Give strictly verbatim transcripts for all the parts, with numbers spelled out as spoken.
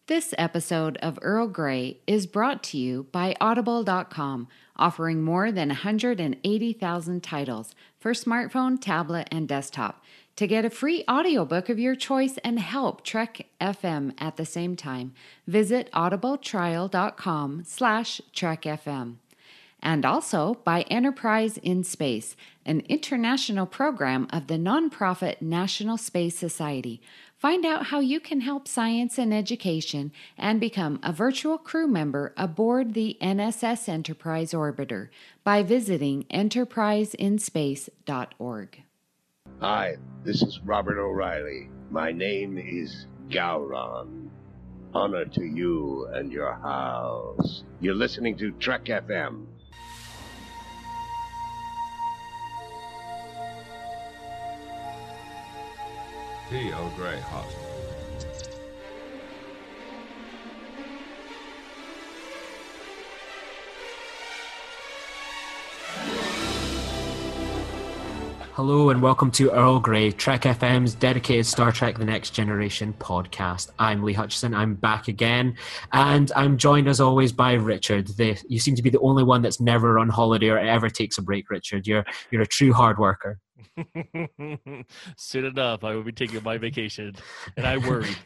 This episode of Earl Grey is brought to you by Audible dot com, offering more than one hundred eighty thousand titles for smartphone, tablet, and desktop. To get a free audiobook of your choice and help Trek F M at the same time, visit audibletrial.com slash trekfm. And also by Enterprise in Space, an international program of the nonprofit National Space Society. Find out how you can help science and education and become a virtual crew member aboard the N S S Enterprise Orbiter by visiting enterprise in space dot org. Hi, this is Robert O'Reilly. My name is Gowron. Honor to you and your house. You're listening to Trek F M. T. Earl Grey Hospital. Hello and welcome to Earl Grey, Trek F M's dedicated Star Trek The Next Generation podcast. I'm Lee Hutchison, I'm back again, and I'm joined as always by Richard. The, you seem to be the only one that's never on holiday or ever takes a break, Richard. You're, you're a true hard worker. Soon enough, I will be taking my vacation, and I worry.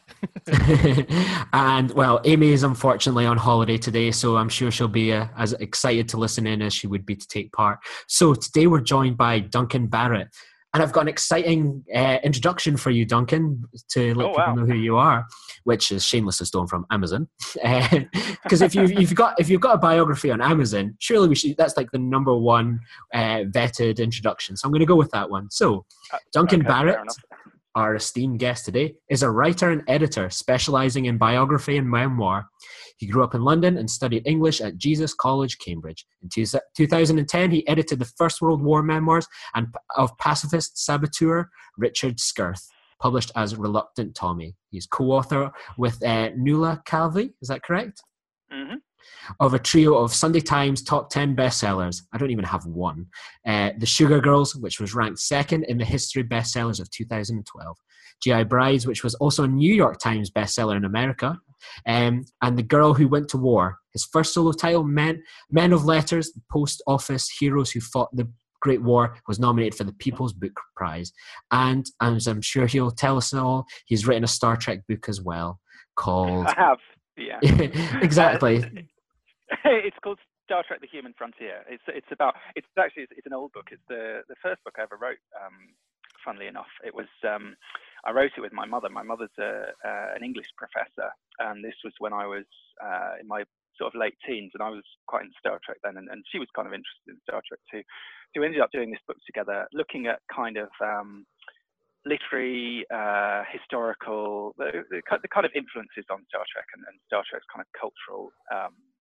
And, well, Amy is unfortunately on holiday today, so I'm sure she'll be uh, as excited to listen in as she would be to take part. So today we're joined by Duncan Barrett, and I've got an exciting uh, introduction for you, Duncan, to let oh, people wow. know who you are, which is shamelessly stolen from Amazon. Because uh, if you've, you've got if you've got a biography on Amazon, surely we should. That's like the number one uh, vetted introduction. So I'm going to go with that one. So, Duncan okay, Barrett, our esteemed guest today, is a writer and editor specializing in biography and memoir. He grew up in London and studied English at Jesus College, Cambridge. In two thousand ten, he edited the First World War memoirs and of pacifist saboteur Richard Skirth, published as Reluctant Tommy. He's co-author with uh, Nuala Calvi, is that correct? Mm-hmm. Of a trio of Sunday Times top ten bestsellers. I don't even have one. Uh, the Sugar Girls, which was ranked second in the history bestsellers of two thousand twelve. G I Brides, which was also a New York Times bestseller in America. Um, and The Girl Who Went to War. His first solo title, Men, Men of Letters, Post Office Heroes Who Fought the Great War, was nominated for the People's Book Prize. And as I'm sure he'll tell us all, he's written a Star Trek book as well called... I have, yeah. Exactly. Uh, it's called Star Trek: The Human Frontier. It's it's about it's actually it's, it's an old book. It's the the first book I ever wrote. Um, funnily enough, it was um, I wrote it with my mother. My mother's a, uh, an English professor, and this was when I was uh, in my sort of late teens, and I was quite into Star Trek then, and, and she was kind of interested in Star Trek too. So we ended up doing this book together, looking at kind of um, literary, uh, historical, the, the, the kind of influences on Star Trek and, and Star Trek's kind of cultural um,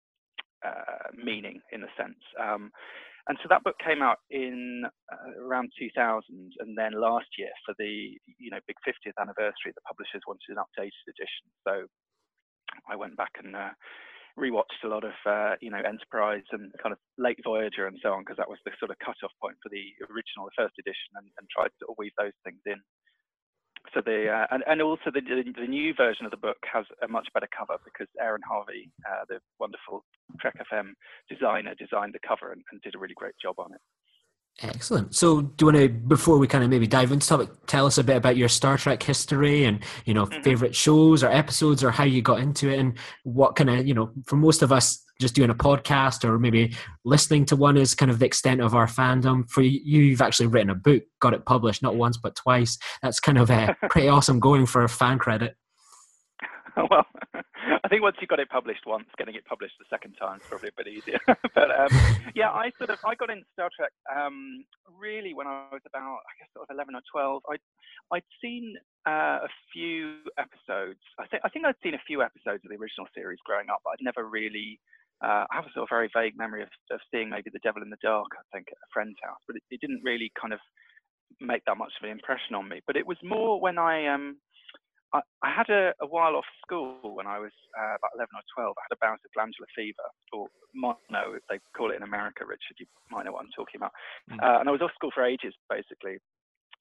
uh, meaning, in a sense. Um, and so that book came out in uh, around two thousand, and then last year for the you know big fiftieth anniversary, the publishers wanted an updated edition. So I went back and uh, rewatched a lot of uh, you know Enterprise and kind of late Voyager and so on, because that was the sort of cut-off point for the original, the first edition, and, and tried to weave those things in. So the uh, and, and also the, the the new version of the book has a much better cover, because Aaron Harvey, uh, the wonderful Trek F M designer, designed the cover and, and did a really great job on it. Excellent. So do you want to, before we kind of maybe dive into topic, tell us a bit about your Star Trek history and, you know, mm-hmm. favorite shows or episodes, or how you got into it, and what kind of, you know, for most of us just doing a podcast or maybe listening to one is kind of the extent of our fandom. For you, you've actually written a book, got it published not once but twice. That's kind of uh, pretty awesome going for a fan credit. Well, I think once you got it published once, getting it published the second time is probably a bit easier. But um, yeah, I sort of I got into Star Trek um, really when I was about I guess sort of eleven or twelve. I I'd seen uh, a few episodes. I think I think I'd seen a few episodes of the original series growing up, but I'd never really. Uh, I have a sort of very vague memory of, of seeing maybe The Devil in the Dark, I think, at a friend's house, but it, it didn't really kind of make that much of an impression on me. But it was more when I um. I, I had a, a while off school when I was uh, about eleven or twelve. I had a bout of glandular fever, or mono, they call it in America, Richard. You might know what I'm talking about. Mm. Uh, and I was off school for ages, basically.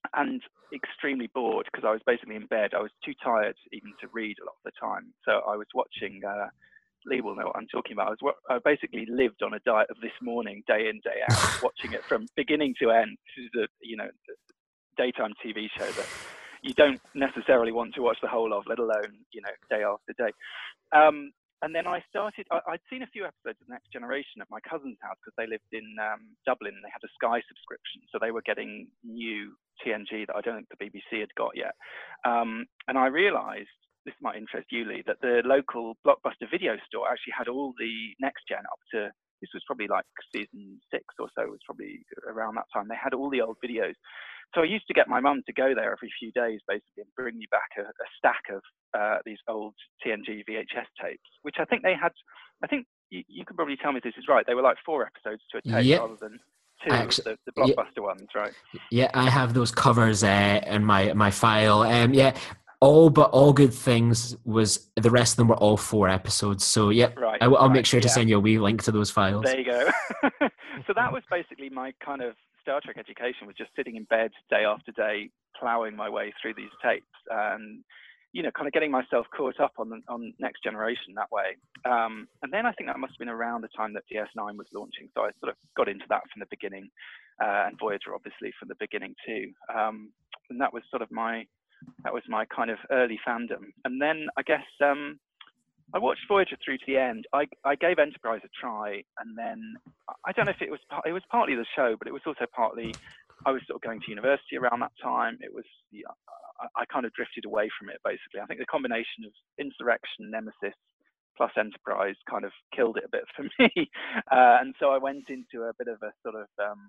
and extremely bored because I was basically in bed. I was too tired even to read a lot of the time. So I was watching, uh, Lee will know what I'm talking about. I, was, I basically lived on a diet of This Morning, day in, day out, watching it from beginning to end. This is a, you know, daytime T V show that you don't necessarily want to watch the whole of, let alone, you know, day after day. Um, and then I started, I, I'd seen a few episodes of Next Generation at my cousin's house because they lived in um, Dublin and they had a Sky subscription. So they were getting new T N G that I don't think the B B C had got yet. Um, and I realized, this might interest you, Lee, that the local Blockbuster video store actually had all the Next Gen up to, this was probably like season six or so, it was probably around that time. They had all the old videos. So I used to get my mum to go there every few days, basically, and bring me back a, a stack of uh, these old T N G V H S tapes, which I think they had, I think you, you can probably tell me if this is right, they were like four episodes to a tape yep. rather than two, Actually, the, the Blockbuster yeah, ones, right? Yeah, I have those covers uh, in my, my file. Um, yeah, All But All Good Things was, the rest of them were all four episodes. So, yep, right, I, I'll right, make sure to yeah. send you a wee link to those files. There you go. So that was basically my kind of Star Trek education, was just sitting in bed day after day, plowing my way through these tapes and, you know, kind of getting myself caught up on the, on Next Generation that way. Um, and then I think that must have been around the time that D S nine was launching. So I sort of got into that from the beginning, uh, and Voyager obviously from the beginning too. Um, and that was sort of my, that was my kind of early fandom. And then I guess um, I watched Voyager through to the end. I, I gave Enterprise a try, and then I don't know if it was, it was partly the show, but it was also partly, I was sort of going to university around that time. It was, yeah, I, I kind of drifted away from it, basically. I think the combination of Insurrection, Nemesis, plus Enterprise kind of killed it a bit for me. Uh, and so I went into a bit of a sort of um,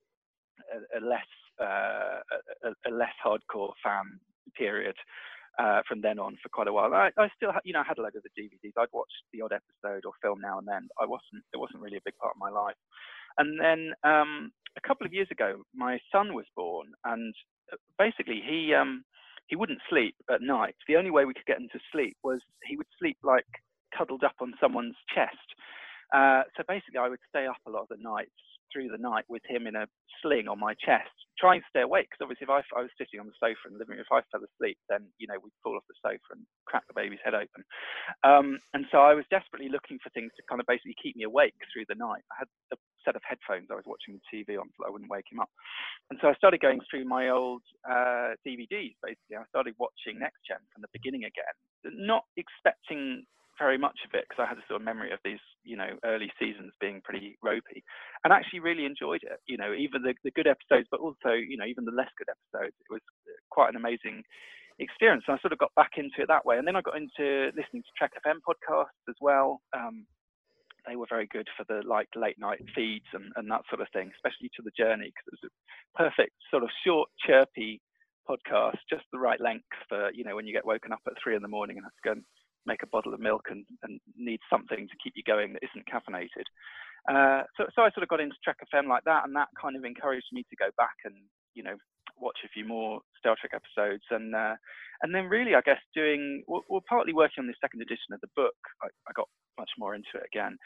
a, a less uh, a, a less hardcore fan period uh, from then on for quite a while. I, I still, ha- you know, I had a load of the D V Ds. I'd watch the odd episode or film now and then. I wasn't, it wasn't really a big part of my life. And then um, a couple of years ago, my son was born, and basically he um, he wouldn't sleep at night. The only way we could get him to sleep was he would sleep like cuddled up on someone's chest. Uh, so basically, I would stay up a lot of the nights, through the night, with him in a sling on my chest, trying to stay awake. Because obviously, if I, I was sitting on the sofa in the living room, if I fell asleep, then, you know, we'd fall off the sofa and crack the baby's head open. Um, and so I was desperately looking for things to kind of basically keep me awake through the night. I had a set of headphones I was watching the T V on so I wouldn't wake him up. And so I started going through my old uh, D V Ds, basically. I started watching Next Gen from the beginning again, not expecting very much of it, because I had a sort of memory of these, you know, early seasons being pretty ropey, and actually really enjoyed it. You know, even the, the good episodes, but also, you know, even the less good episodes. It was quite an amazing experience. And I sort of got back into it that way. And then I got into listening to Trek F M podcasts as well. Um, they were very good for the like late night feeds and, and that sort of thing, especially To the Journey, because it was a perfect sort of short, chirpy podcast, just the right length for, you know, when you get woken up at three in the morning and have to go and make a bottle of milk and, and need something to keep you going that isn't caffeinated. Uh, so, so I sort of got into Trek F M like that, and that kind of encouraged me to go back and, you know, watch a few more Star Trek episodes. And uh, and then really, I guess, doing, well, well, partly working on the second edition of the book, I, I got much more into it again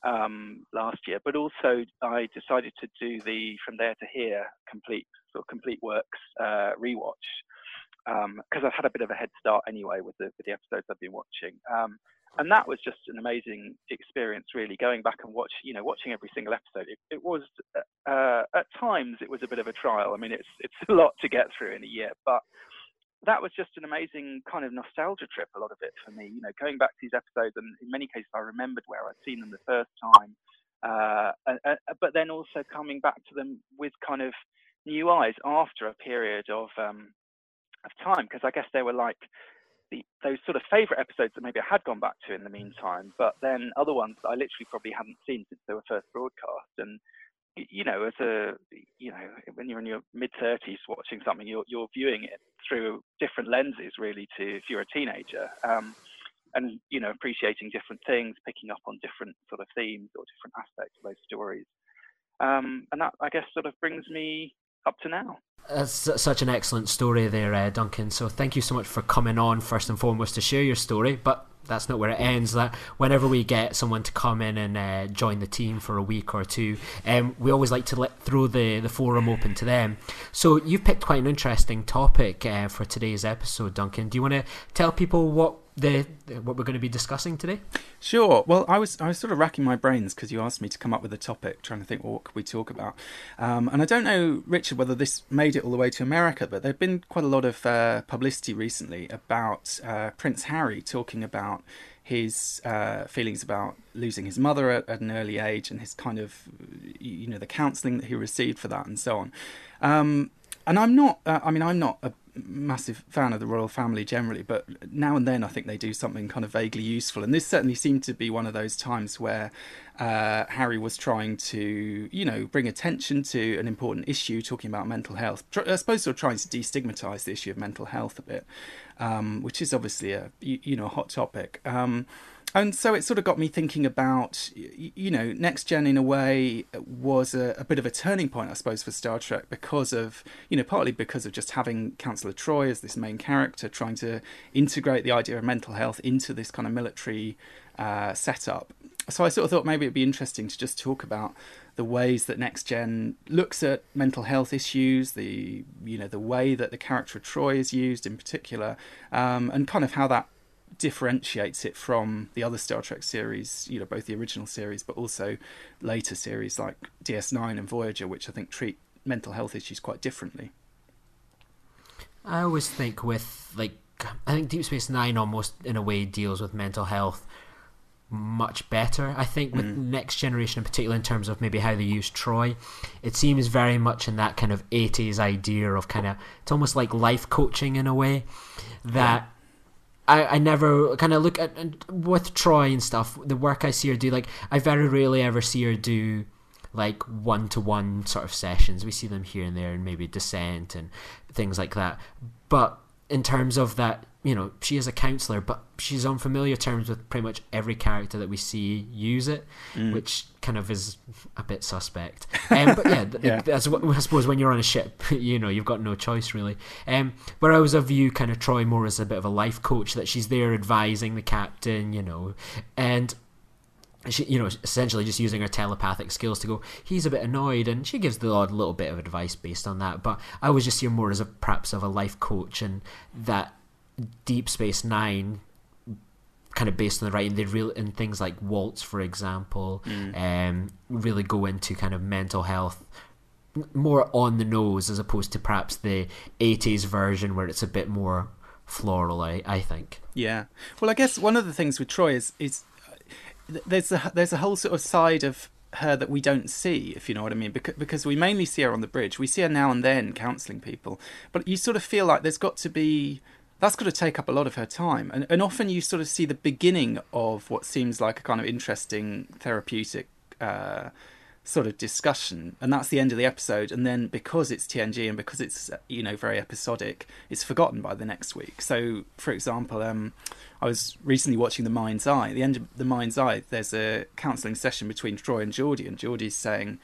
um, last year, but also I decided to do the From There to Here complete, sort of complete works uh, rewatch. Because um, I've had a bit of a head start anyway with the, with the episodes I've been watching. Um, and that was just an amazing experience, really, going back and watch, you know, watching every single episode. It, it was, uh, at times, it was a bit of a trial. I mean, it's it's a lot to get through in a year, but that was just an amazing kind of nostalgia trip, a lot of it for me, you know, going back to these episodes, and in many cases I remembered where I'd seen them the first time, uh, uh, but then also coming back to them with kind of new eyes after a period of, um, of time, because I guess they were like the, those sort of favorite episodes that maybe I had gone back to in the meantime, but then other ones that I literally probably hadn't seen since they were first broadcast. And you know, as a, you know, when you're in your mid thirties watching something, you're you're viewing it through different lenses, really, to if you're a teenager, um, and you know, appreciating different things, picking up on different sort of themes or different aspects of those stories, um, and that, I guess, sort of brings me up to now. That's such an excellent story there, uh, Duncan. So thank you so much for coming on, first and foremost, to share your story. But that's not where it ends. That whenever we get someone to come in and uh, join the team for a week or two, um, we always like to let throw the, the forum open to them. So you've picked quite an interesting topic uh, for today's episode, Duncan. Do you want to tell people what the what we're going to be discussing today? Sure. Well, I was I was sort of racking my brains because you asked me to come up with a topic, trying to think, well, what could we talk about? Um, and I don't know, Richard, whether this made it all the way to America, but there'd been quite a lot of uh, publicity recently about uh, Prince Harry talking about his uh, feelings about losing his mother at, at an early age, and his kind of, you know, the counselling that he received for that and so on. Um, and I'm not, uh, I mean, I'm not a massive fan of the royal family generally, but now and then I think they do something kind of vaguely useful, and this certainly seemed to be one of those times where uh, Harry was trying to, you know, bring attention to an important issue, talking about mental health. I suppose sort of trying to destigmatise the issue of mental health a bit, um, which is obviously a you, you know a hot topic. Um, And so it sort of got me thinking about, you know, Next Gen in a way was a, a bit of a turning point, I suppose, for Star Trek because of, you know, partly because of just having Councillor Troy as this main character, trying to integrate the idea of mental health into this kind of military uh, setup. So I sort of thought maybe it'd be interesting to just talk about the ways that Next Gen looks at mental health issues, the, you know, the way that the character of Troy is used in particular, um, and kind of how that differentiates it from the other Star Trek series, you know, both the original series but also later series like D S nine and Voyager, which I think treat mental health issues quite differently. I always think with, like, I think Deep Space Nine almost in a way deals with mental health much better. I think with mm. Next Generation in particular, in terms of maybe how they use Troy, it seems very much in that kind of eighties idea of kind of, it's almost like life coaching in a way that yeah. I, I never kind of look at, with Troy and stuff, the work I see her do, like, I very rarely ever see her do, like, one-to-one sort of sessions. We see them here and there, and maybe Descent and things like that. But in terms of that, you know, she is a counsellor, but she's on familiar terms with pretty much every character that we see use it, mm. which kind of is a bit suspect. Um, but yeah, yeah. That's what, I suppose when you're on a ship, you know, you've got no choice really. Um, but I always view kind of Troy more as a bit of a life coach, that she's there advising the captain, you know, and she, you know, essentially just using her telepathic skills to go, he's a bit annoyed, and she gives the odd little bit of advice based on that. But I always just see her more as a perhaps of a life coach, and that Deep Space Nine, kind of based on the writing, they real in things like Waltz, for example, mm. um, really go into kind of mental health more on the nose, as opposed to perhaps the eighties version where it's a bit more floral. I, I think. Yeah. Well, I guess one of the things with Troy is is there's a there's a whole sort of side of her that we don't see, if you know what I mean, because because we mainly see her on the bridge. We see her now and then counselling people, but you sort of feel like there's got to be. That's got to take up a lot of her time. And, and often you sort of see the beginning of what seems like a kind of interesting therapeutic uh, sort of discussion. And that's the end of the episode. And then because it's T N G and because it's, you know, very episodic, it's forgotten by the next week. So, for example, um, I was recently watching The Mind's Eye. At the end of The Mind's Eye, there's a counselling session between Troy and Geordi. And Geordi's saying,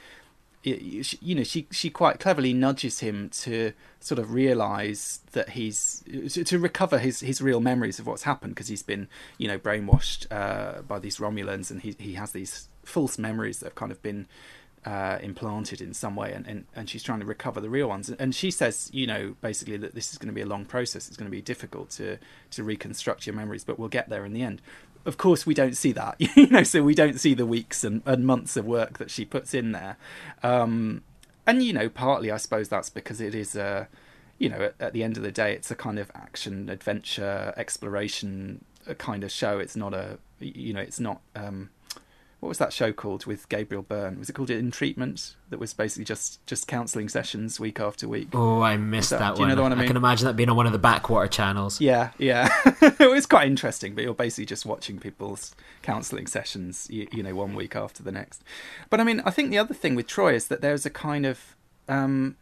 you know, she she quite cleverly nudges him to sort of realise that he's to, to recover his, his real memories of what's happened, because he's been, you know, brainwashed uh, by these Romulans, and he he has these false memories that have kind of been uh, implanted in some way, and, and, and she's trying to recover the real ones. And she says, you know, basically that this is going to be a long process. It's going to be difficult to to reconstruct your memories, but we'll get there in the end. Of course, we don't see that, you know, so we don't see the weeks and, and months of work that she puts in there. Um, and, you know, partly, I suppose that's because it is a, you know, at, at the end of the day, it's a kind of action, adventure, exploration kind of show. It's not a, you know, it's not, um, what was that show called with Gabriel Byrne? Was it called In Treatment? That was basically just, just counselling sessions week after week. Oh, I missed that, that one. Do you know the one I mean? I can imagine that being on one of the backwater channels. Yeah, yeah. It was quite interesting, but you're basically just watching people's counselling sessions, you, you know, one week after the next. But I mean, I think the other thing with Troy is that there's a kind of... Um,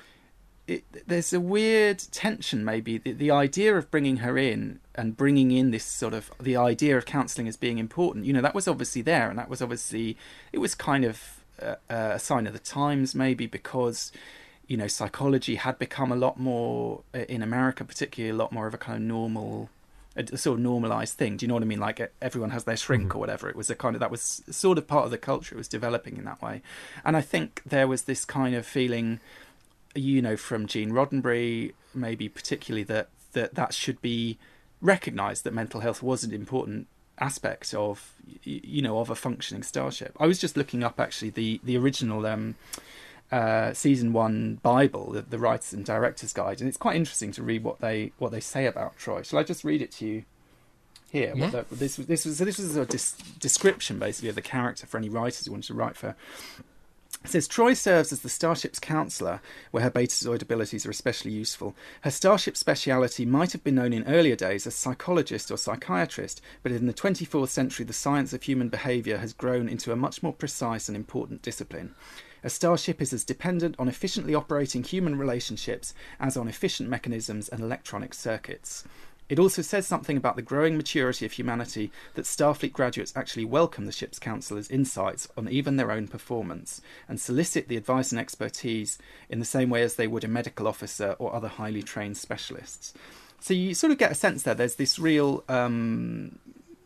It, there's a weird tension, maybe the, the idea of bringing her in and bringing in this sort of the idea of counselling as being important, you know, that was obviously there, and that was obviously, it was kind of a, a sign of the times, maybe because, you know, psychology had become a lot more in America, particularly a lot more of a kind of normal a, a sort of normalized thing. Do you know what I mean? Like everyone has their shrink mm-hmm. or whatever. It was a kind of, that was sort of part of the culture. It was developing in that way. And I think there was this kind of feeling, you know, from Gene Roddenberry, maybe particularly, that that, that should be recognised, that mental health was an important aspect of, you know, of a functioning starship. I was just looking up actually the, the original um, uh, season one Bible, the, the Writers and Directors Guide, and it's quite interesting to read what they what they say about Troi. Shall I just read it to you here? Yeah. What the, this this was so this was a dis- description basically of the character for any writers who wanted to write for. It says, Troi serves as the starship's counsellor, where her betazoid abilities are especially useful. Her starship speciality might have been known in earlier days as psychologist or psychiatrist, but in the twenty-fourth century the science of human behaviour has grown into a much more precise and important discipline. A starship is as dependent on efficiently operating human relationships as on efficient mechanisms and electronic circuits. It also says something about the growing maturity of humanity that Starfleet graduates actually welcome the ship's counsellor's insights on even their own performance and solicit the advice and expertise in the same way as they would a medical officer or other highly trained specialists. So you sort of get a sense there, there's this real, um,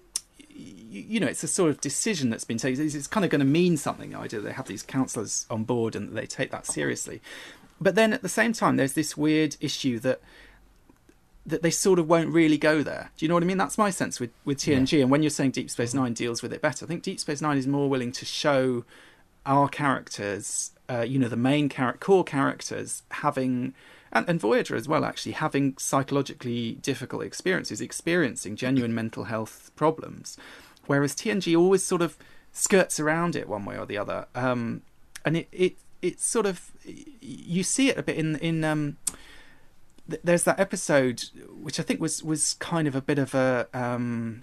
you, you know, it's a sort of decision that's been taken. It's, it's kind of going to mean something, the idea that they have these counsellors on board and that they take that seriously. But then at the same time, there's this weird issue that that they sort of won't really go there. Do you know what I mean? That's my sense with, with T N G. Yeah. And when you're saying Deep Space Nine deals with it better, I think Deep Space Nine is more willing to show our characters, uh, you know, the main char- core characters having, and, and Voyager as well, actually, having psychologically difficult experiences, experiencing genuine mental health problems. Whereas T N G always sort of skirts around it one way or the other. Um, and it, it, it sort of, you see it a bit in, in, um, there's that episode which I think was, was kind of a bit of a um,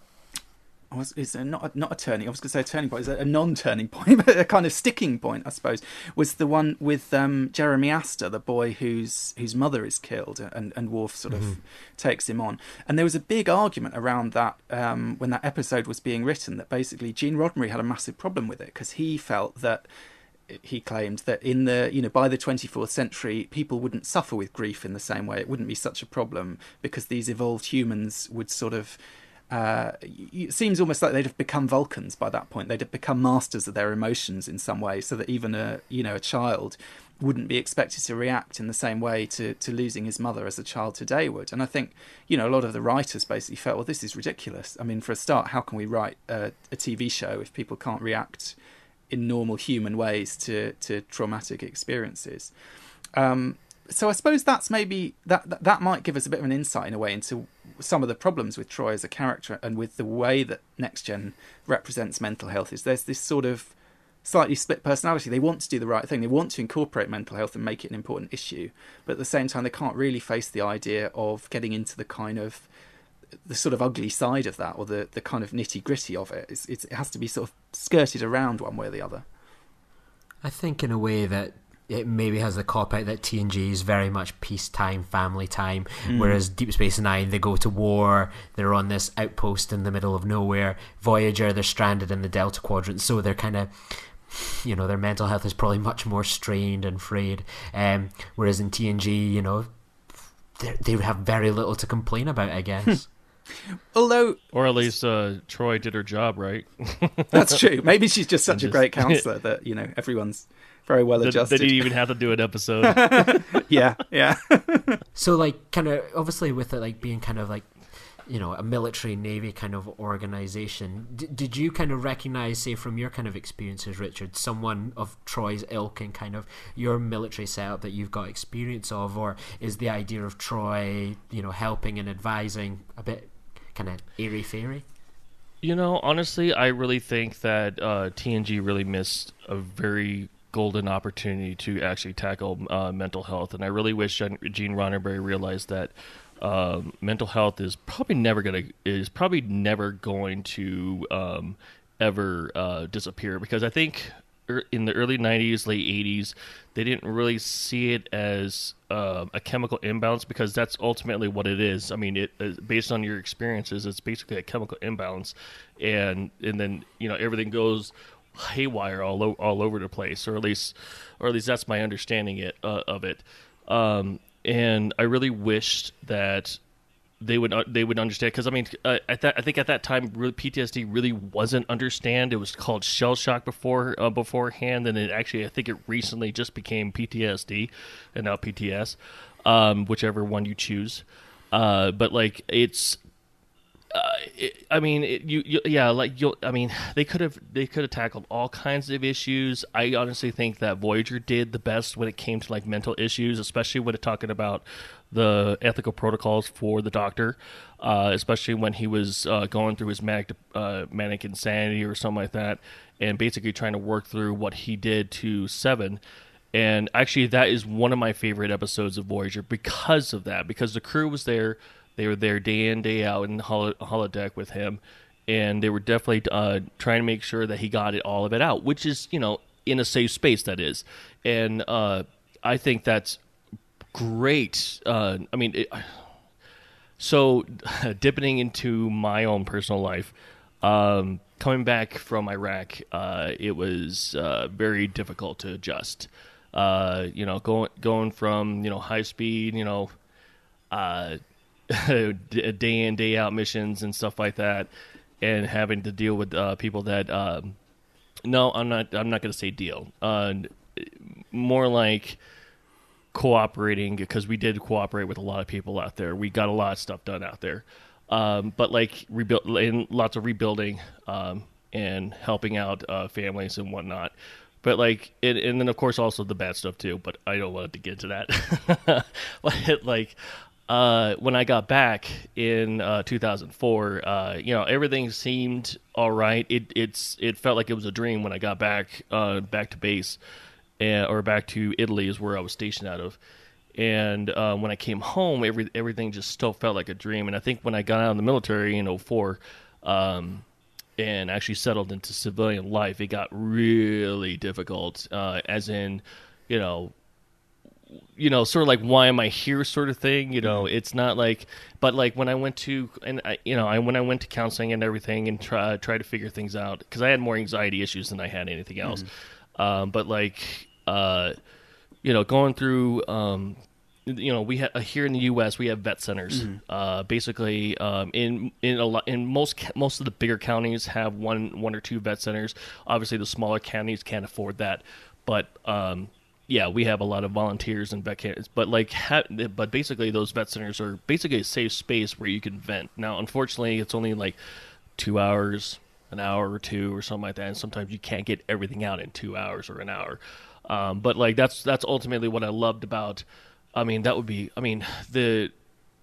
was is not a, not a turning. I was going to say a turning point. Is a non-turning point, but a kind of sticking point, I suppose. Was the one with um, Jeremy Astor, the boy whose whose mother is killed, and and Worf sort of mm-hmm. takes him on. And there was a big argument around that um, when that episode was being written. That basically Gene Roddenberry had a massive problem with it because he felt that. He claimed that in the, you know, by the twenty-fourth century, people wouldn't suffer with grief in the same way. It wouldn't be such a problem because these evolved humans would sort of, uh, it seems almost like they'd have become Vulcans by that point. They'd have become masters of their emotions in some way, so that even a, you know, a child wouldn't be expected to react in the same way to, to losing his mother as a child today would. And I think, you know, a lot of the writers basically felt, well, this is ridiculous. I mean, for a start, how can we write a, a T V show if people can't react in normal human ways to, to traumatic experiences? Um, so I suppose that's maybe that, that that might give us a bit of an insight in a way into some of the problems with Troi as a character and with the way that Next Gen represents mental health. Is there's this sort of slightly split personality. They want to do the right thing. They want to incorporate mental health and make it an important issue, but at the same time they can't really face the idea of getting into the kind of the sort of ugly side of that, or the, the kind of nitty gritty of it. It's, it's, it has to be sort of skirted around one way or the other. I think in a way that it maybe has the cop out that T N G is very much peacetime, family time, mm. whereas Deep Space Nine, they go to war, they're on this outpost in the middle of nowhere. Voyager, they're stranded in the Delta Quadrant, so they're kind of, you know, their mental health is probably much more strained and frayed. Um, whereas in T N G, you know, they have very little to complain about, I guess. Although, or at least uh, Troi did her job right. That's true. Maybe she's just such just, a great counselor that, you know, everyone's very well adjusted. They didn't even have to do an episode. yeah, yeah. So, like, kind of obviously with it like being kind of like, you know, a military navy kind of organization, D- did you kind of recognize, say, from your kind of experiences, Richard, someone of Troi's ilk and kind of your military setup that you've got experience of, or is the idea of Troi, you know, helping and advising a bit kind of airy-fairy? You know, honestly, I really think that uh, T N G really missed a very golden opportunity to actually tackle uh, mental health, and I really wish Gene Roddenberry realized that um, mental health is probably never gonna is probably never going to um, ever uh, disappear, because I think in the early nineties, late eighties, they didn't really see it as uh, a chemical imbalance, because that's ultimately what it is. I mean, it is based on your experiences, it's basically a chemical imbalance, and and then, you know, everything goes haywire all o- all over the place, or at least or at least that's my understanding it uh, of it. Um, and I really wished that they would uh, they would understand, because I mean uh, at that I think at that time really, P T S D really wasn't understand. It was called shell shock before uh, beforehand, and it actually I think it recently just became P T S D and now P T S, um, whichever one you choose. Uh, but like it's. Uh, it, I mean, it, you, you, yeah, like you. I mean, they could have they could have tackled all kinds of issues. I honestly think that Voyager did the best when it came to like mental issues, especially when it talking about the ethical protocols for the Doctor, uh, especially when he was uh, going through his manic, uh, manic insanity or something like that, and basically trying to work through what he did to Seven. And actually, that is one of my favorite episodes of Voyager because of that, because the crew was there. They were there day in, day out in the holo- holodeck with him, and they were definitely uh, trying to make sure that he got it all of it out, which is, you know, in a safe space, that is. And uh, I think that's great. Uh, I mean, it, so dipping into my own personal life, um, coming back from Iraq, uh, it was uh, very difficult to adjust. Uh, you know, going going from, you know, high speed, you know, uh, day in, day out missions and stuff like that, and having to deal with uh, people that um, no, I'm not. I'm not going to say deal. Uh, more like cooperating, because we did cooperate with a lot of people out there. We got a lot of stuff done out there, um, but like rebuild and lots of rebuilding um, and helping out uh, families and whatnot. But like, it, and then of course also the bad stuff too. But I don't want to get into that. But like. Uh, when I got back in uh, two thousand four, uh, you know, everything seemed all right. It it's it felt like it was a dream when I got back uh, back to base, and, or back to Italy is where I was stationed out of. And uh, when I came home, every everything just still felt like a dream. And I think when I got out of the military in oh four, um, and actually settled into civilian life, it got really difficult. Uh, as in, you know. You know, sort of like, why am I here sort of thing, you know, it's not like, but like when I went to, and I, you know, I, when I went to counseling and everything and try, try to figure things out, because I had more anxiety issues than I had anything else. Mm-hmm. Um, but like, uh, you know, going through, um, you know, we have here in the U S we have vet centers. Mm-hmm. Uh, basically, um, in in a lot in most most of the bigger counties have one one or two vet centers. Obviously, the smaller counties can't afford that, but um, yeah, we have a lot of volunteers and vet camps, but like, ha- but basically those vet centers are basically a safe space where you can vent. Now, unfortunately, it's only like two hours, an hour or two, or something like that, and sometimes you can't get everything out in two hours or an hour. Um, but like, that's that's ultimately what I loved about. I mean, that would be. I mean, the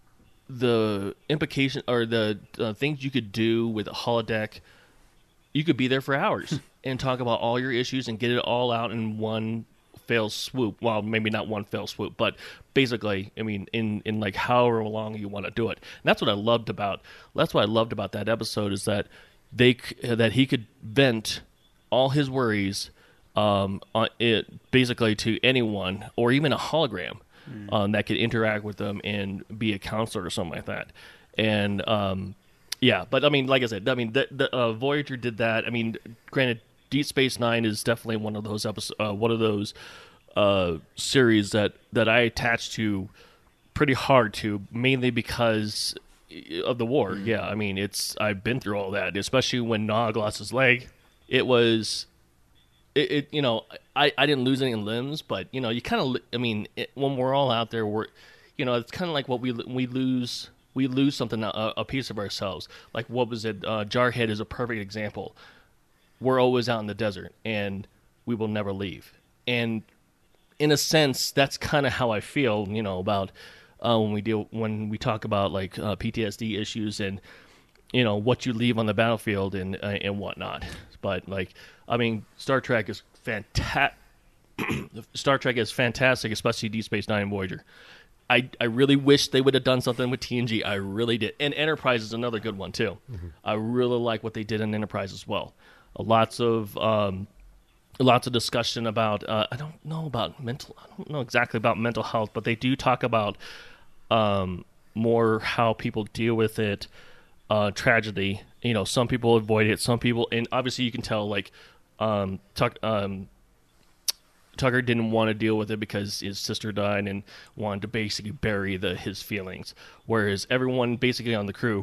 the implication or the uh, things you could do with a holodeck. You could be there for hours and talk about all your issues and get it all out in one fell swoop. Well, maybe not one fell swoop, but basically, I mean, in, in like however long you want to do it. And that's what I loved about. That's what I loved about that episode, is that they that he could vent all his worries, um, on it basically to anyone, or even a hologram mm. um, that could interact with them and be a counselor or something like that. And um, yeah, but I mean, like I said, I mean, the, the uh, Voyager did that. I mean, granted, Deep Space Nine is definitely one of those episodes, uh, one of those uh, series that, that I attach to pretty hard to, mainly because of the war. Mm. Yeah, I mean, it's I've been through all that, especially when Nog lost his leg. It was, it, it you know, I, I didn't lose any limbs, but you know, you kind of, I mean, it, when we're all out there, we're, you know, it's kind of like what we we lose. We lose something, a, a piece of ourselves. Like, what was it? Uh, Jarhead is a perfect example. We're always out in the desert, and we will never leave. And in a sense, that's kind of how I feel, you know, about uh, when we deal when we talk about like uh, P T S D issues and, you know, what you leave on the battlefield and uh, and whatnot. But like, I mean, Star Trek is fantastic. Star Trek is fantastic, especially Deep Space Nine and Voyager. I, I really wish they would have done something with T N G. I really did. And Enterprise is another good one, too. Mm-hmm. I really like what they did in Enterprise as well. Uh, lots of um, lots of discussion about, uh, I don't know about mental, I don't know exactly about mental health, but they do talk about um, more how people deal with it, uh, tragedy. You know, some people avoid it, some people, and obviously you can tell, like, um, talk, um, Tucker didn't want to deal with it because his sister died and wanted to basically bury the his feelings, whereas everyone basically on the crew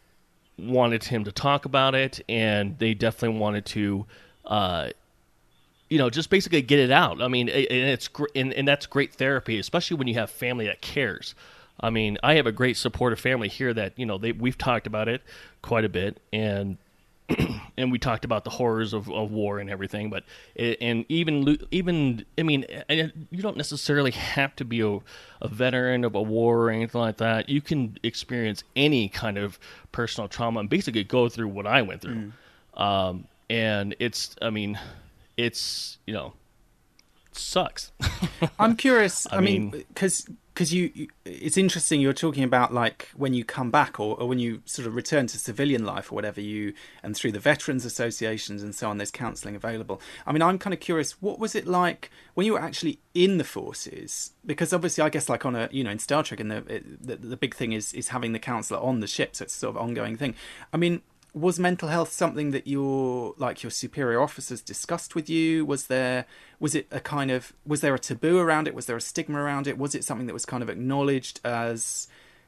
wanted him to talk about it, and they definitely wanted to, uh, you know, just basically get it out. I mean, and it's gr- and, and that's great therapy, especially when you have family that cares. I mean, I have a great supportive family here that, you know, they we've talked about it quite a bit, and and we talked about the horrors of, of war and everything. But it, and even even I mean, you don't necessarily have to be a, a veteran of a war or anything like that. You can experience any kind of personal trauma and basically go through what I went through. Mm. Um, and it's, I mean, it's, you know, it sucks. I'm curious. I, I mean, mean, because because you, you, it's interesting. You're talking about like when you come back, or, or when you sort of return to civilian life, or whatever you, and through the veterans associations and so on. There's counselling available. I mean, I'm kind of curious. What was it like when you were actually in the forces? Because obviously, I guess like on a, you know, in Star Trek, and the it, the, the big thing is is having the counsellor on the ship, so it's a sort of ongoing thing. I mean, was mental health something that your like your superior officers discussed with you? Was there was it a kind of was there a taboo around it? Was there a stigma around it? Was it something that was kind of acknowledged as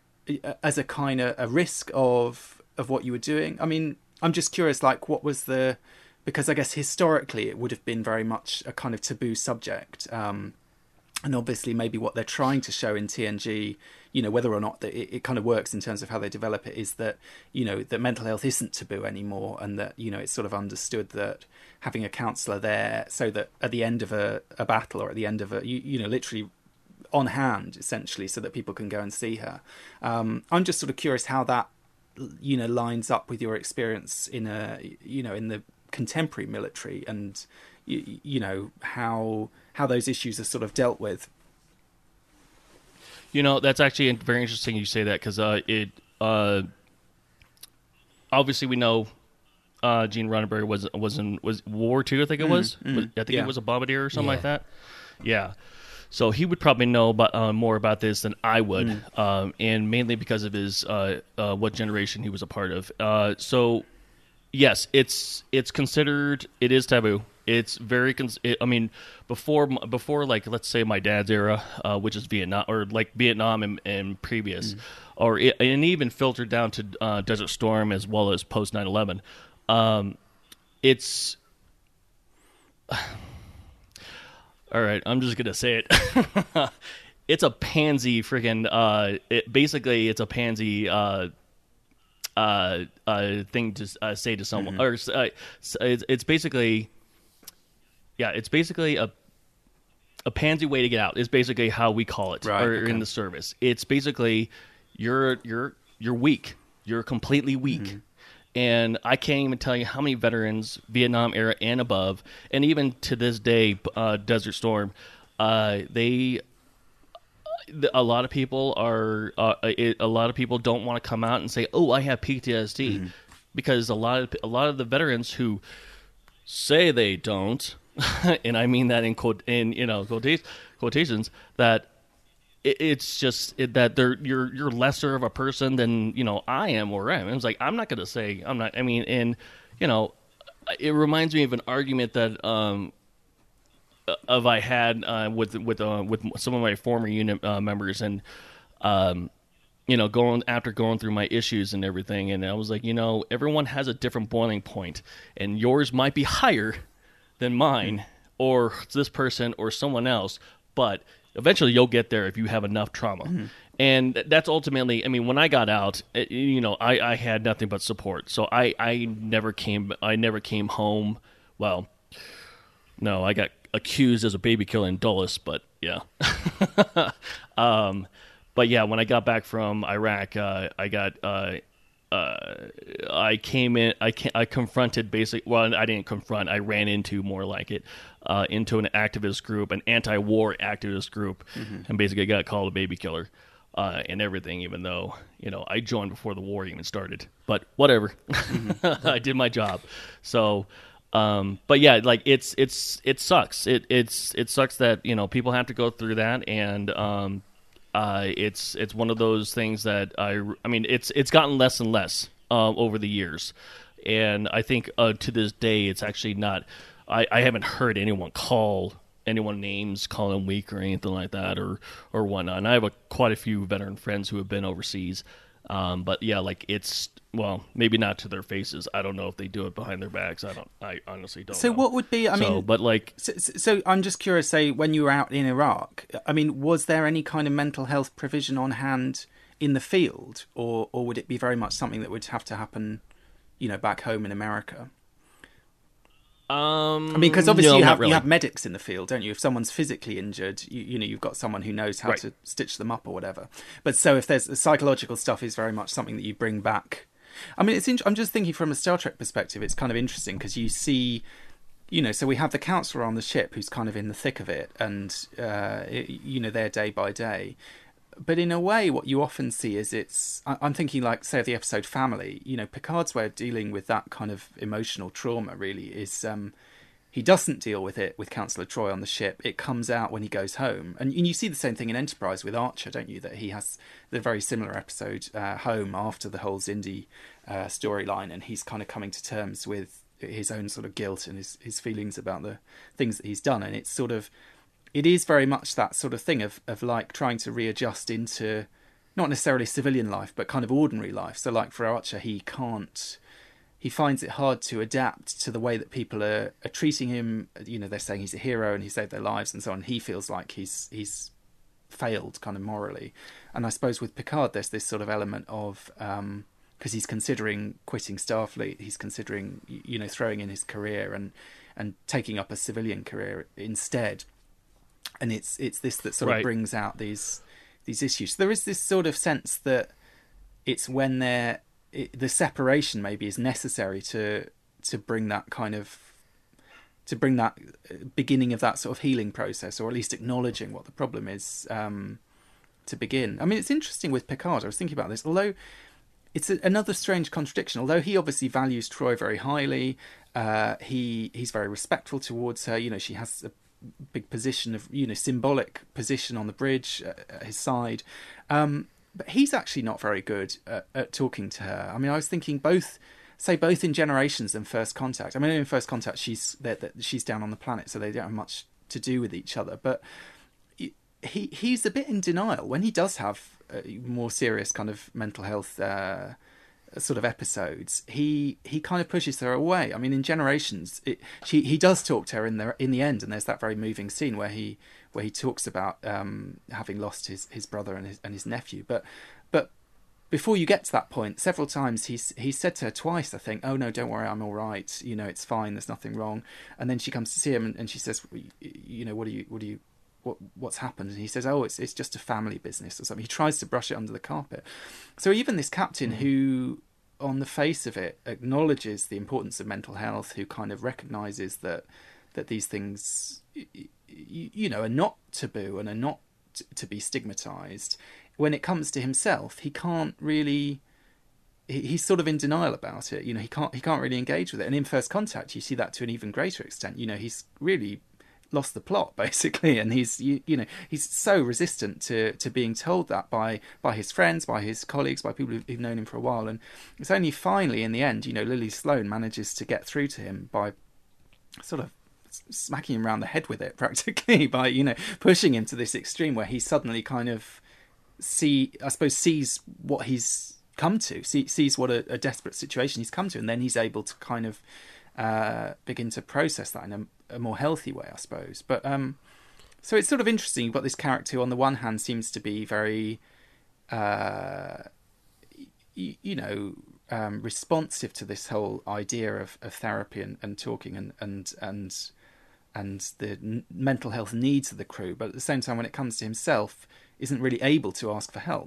as a kind of a risk of of what you were doing? I mean, I'm just curious, like what was the, because I guess historically it would have been very much a kind of taboo subject. Um, and obviously maybe what they're trying to show in T N G, you know, whether or not that it, it kind of works in terms of how they develop it, is that, you know, that mental health isn't taboo anymore, and that, you know, it's sort of understood that having a counsellor there so that at the end of a, a battle, or at the end of a, you, you know, literally on hand, essentially, so that people can go and see her. Um, I'm just sort of curious how that, you know, lines up with your experience in a, you know, in the contemporary military, and, you, you know, how how those issues are sort of dealt with. You know, that's actually very interesting you say that, because uh, it uh, obviously we know uh, Gene Roddenberry was was in was World War Two, I think it was. Mm, mm, was I think yeah. it was a bombardier or something Yeah. like that. Yeah. So he would probably know about, uh, more about this than I would, Mm. um, and mainly because of his uh, uh, what generation he was a part of. Uh, so yes, it's it's considered, it is taboo. It's very, cons- it, I mean, before before like let's say my dad's era, uh, which is Vietnam, or like Vietnam and, and previous, mm. or it, and even filtered down to uh, Desert Storm as well as post nine eleven. Um, it's all right. I'm just gonna say it. It's a pansy freaking. Uh, it, basically, it's a pansy. Uh, uh, uh, thing to uh, say to someone, mm-hmm. or uh, it's, it's basically. Yeah, it's basically a a pansy way to get out. Is basically how we call it, right, or okay. in the service. It's basically you're you're you're weak. You're completely weak, mm-hmm. and I can't even tell you how many veterans, Vietnam era and above, and even to this day, uh, Desert Storm, uh, they. A lot of people are. Uh, it, a lot of people don't want to come out and say, "Oh, I have P T S D," mm-hmm. because a lot of a lot of the veterans who say they don't. And I mean that in quote, in you know quotations, quotations that it, it's just it, that they're you're you're lesser of a person than you know I am or am. It's like I'm not gonna say I'm not. I mean, and you know, it reminds me of an argument that um of I had uh, with with uh, with some of my former unit uh, members, and um you know going after going through my issues and everything, and I was like, you know, everyone has a different boiling point, and yours might be higher than mine or this person or someone else, but eventually you'll get there if you have enough trauma. Mm-hmm. And that's ultimately, I mean, when I got out, it, you know, I, I had nothing but support. So I, I never came, I never came home. Well, no, I got accused as a baby killer in Dulles, but yeah. um, but yeah, when I got back from Iraq, uh, I got, uh, Uh, I came in. I can, I confronted basically. Well, I didn't confront. I ran into more like it, uh, into an activist group, an anti-war activist group, mm-hmm. and basically got called a baby killer, uh, and everything. Even though you know I joined before the war even started, but whatever. Mm-hmm. I did my job. So, um, but yeah, like it's it's it sucks. It it's it sucks that you know people have to go through that, and um. Uh, it's it's one of those things that I, I mean it's it's gotten less and less uh, over the years, and I think uh, to this day it's actually not. I, I haven't heard anyone call anyone names, calling them weak or anything like that, or or whatnot. And I have a, quite a few veteran friends who have been overseas. Um, but yeah, like it's, well, maybe not to their faces. I don't know if they do it behind their backs. I don't, I honestly don't so know. what would be, I so, mean, but like, so, so I'm just curious, say when you were out in Iraq, I mean, was there any kind of mental health provision on hand in the field, or, or would it be very much something that would have to happen, you know, back home in America? Um, I mean, because obviously no, you have really. you have medics in the field, don't you? If someone's physically injured, you, you know you've got someone who knows how Right. to stitch them up or whatever. But so if there's psychological stuff, is very much something that you bring back. I mean, it's. In, I'm just thinking from a Star Trek perspective. It's kind of interesting because you see, you know, so we have the counselor on the ship who's kind of in the thick of it, and uh, it, you know, they're day by day. But in a way, what you often see is it's. I'm thinking, like, say, of the episode Family. You know, Picard's way of dealing with that kind of emotional trauma really is. Um, He doesn't deal with it with Councillor Troy on the ship. It comes out when he goes home. And you see the same thing in Enterprise with Archer, don't you? That he has the very similar episode, uh, home, after the whole Xindi uh, storyline. And he's kind of coming to terms with his own sort of guilt and his, his feelings about the things that he's done. And it's sort of, it is very much that sort of thing of, of like trying to readjust into not necessarily civilian life, but kind of ordinary life. So like for Archer, he can't, he finds it hard to adapt to the way that people are, are treating him. You know, they're saying he's a hero and he saved their lives and so on. He feels like he's he's failed kind of morally. And I suppose with Picard, there's this sort of element of, um, because he's considering quitting Starfleet, he's considering, you know, throwing in his career and, and taking up a civilian career instead. And it's it's this that sort Right. of brings out these these issues. There is this sort of sense that it's when they're, It, the separation maybe is necessary to to bring that kind of to bring that beginning of that sort of healing process, or at least acknowledging what the problem is, um, to begin. I mean, it's interesting with Picard. I was thinking about this, although it's a, another strange contradiction. Although he obviously values Troy very highly, uh, he he's very respectful towards her. You know, she has a big position of, you know, symbolic position on the bridge at his side. Um, But he's actually not very good at, at talking to her. I mean, I was thinking both, say both in Generations and First Contact. I mean, in First Contact, she's that she's down on the planet, so they don't have much to do with each other. But he he's a bit in denial when he does have uh, more serious kind of mental health uh, sort of episodes. He he kind of pushes her away. I mean, in Generations, it, she he does talk to her in the in the end, and there's that very moving scene where he. where he talks about um, having lost his, his brother and his and his nephew. But but before you get to that point, several times he's he's said to her twice, I think, "Oh no, don't worry, I'm all right. You know, it's fine. There's nothing wrong." And then she comes to see him and, and she says, "You know, what do you what do you what what's happened?" And he says, "Oh, it's it's just a family business or something." He tries to brush it under the carpet. So even this captain mm. who, on the face of it, acknowledges the importance of mental health, who kind of recognises that that these things, you know, are not taboo and are not to be stigmatized. When it comes to himself, he can't really. He's sort of in denial about it. You know, he can't. He can't really engage with it. And in First Contact, you see that to an even greater extent. You know, he's really lost the plot basically, and he's you, you know he's so resistant to to being told that by by his friends, by his colleagues, by people who've known him for a while. And it's only finally, in the end, you know, Lily Sloan manages to get through to him by sort of smacking him around the head with it, practically, by, you know, pushing him to this extreme where he suddenly kind of see, I suppose, sees what he's come to, see, sees what a, a desperate situation he's come to, and then he's able to kind of uh, begin to process that in a, a more healthy way, I suppose. But um, so it's sort of interesting. You've got this character who, on the one hand, seems to be very, uh, y- you know, um, responsive to this whole idea of, of therapy and, and talking and and and and the n- mental health needs of the crew, but at the same time, when it comes to himself, isn't really able to ask for help.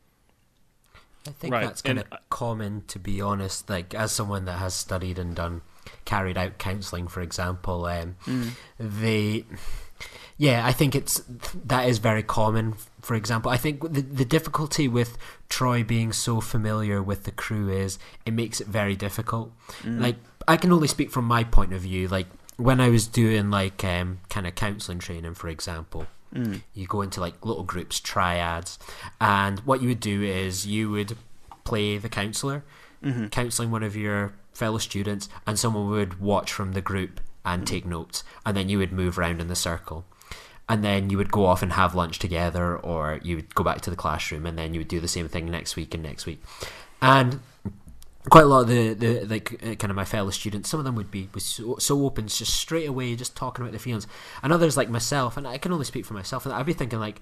I think right. that's kind and, of common, to be honest. Like, as someone that has studied and done, carried out counselling, for example, um, mm. they, yeah, I think it's that is very common. For example, I think the the difficulty with Troy being so familiar with the crew is it makes it very difficult. Mm. Like, I can only speak from my point of view. Like, when I was doing like um, kind of counselling training, for example. Mm. You go into like little groups, triads, and what you would do is you would play the counsellor, mm-hmm. counselling one of your fellow students, and someone would watch from the group and take notes, and then you would move around in the circle. And then you would go off and have lunch together, or you would go back to the classroom, and then you would do the same thing next week and next week. And quite a lot of the, the like uh, kind of my fellow students, some of them would be was so, so open, just straight away, just talking about their feelings. And others like myself, and I can only speak for myself, and I'd be thinking like,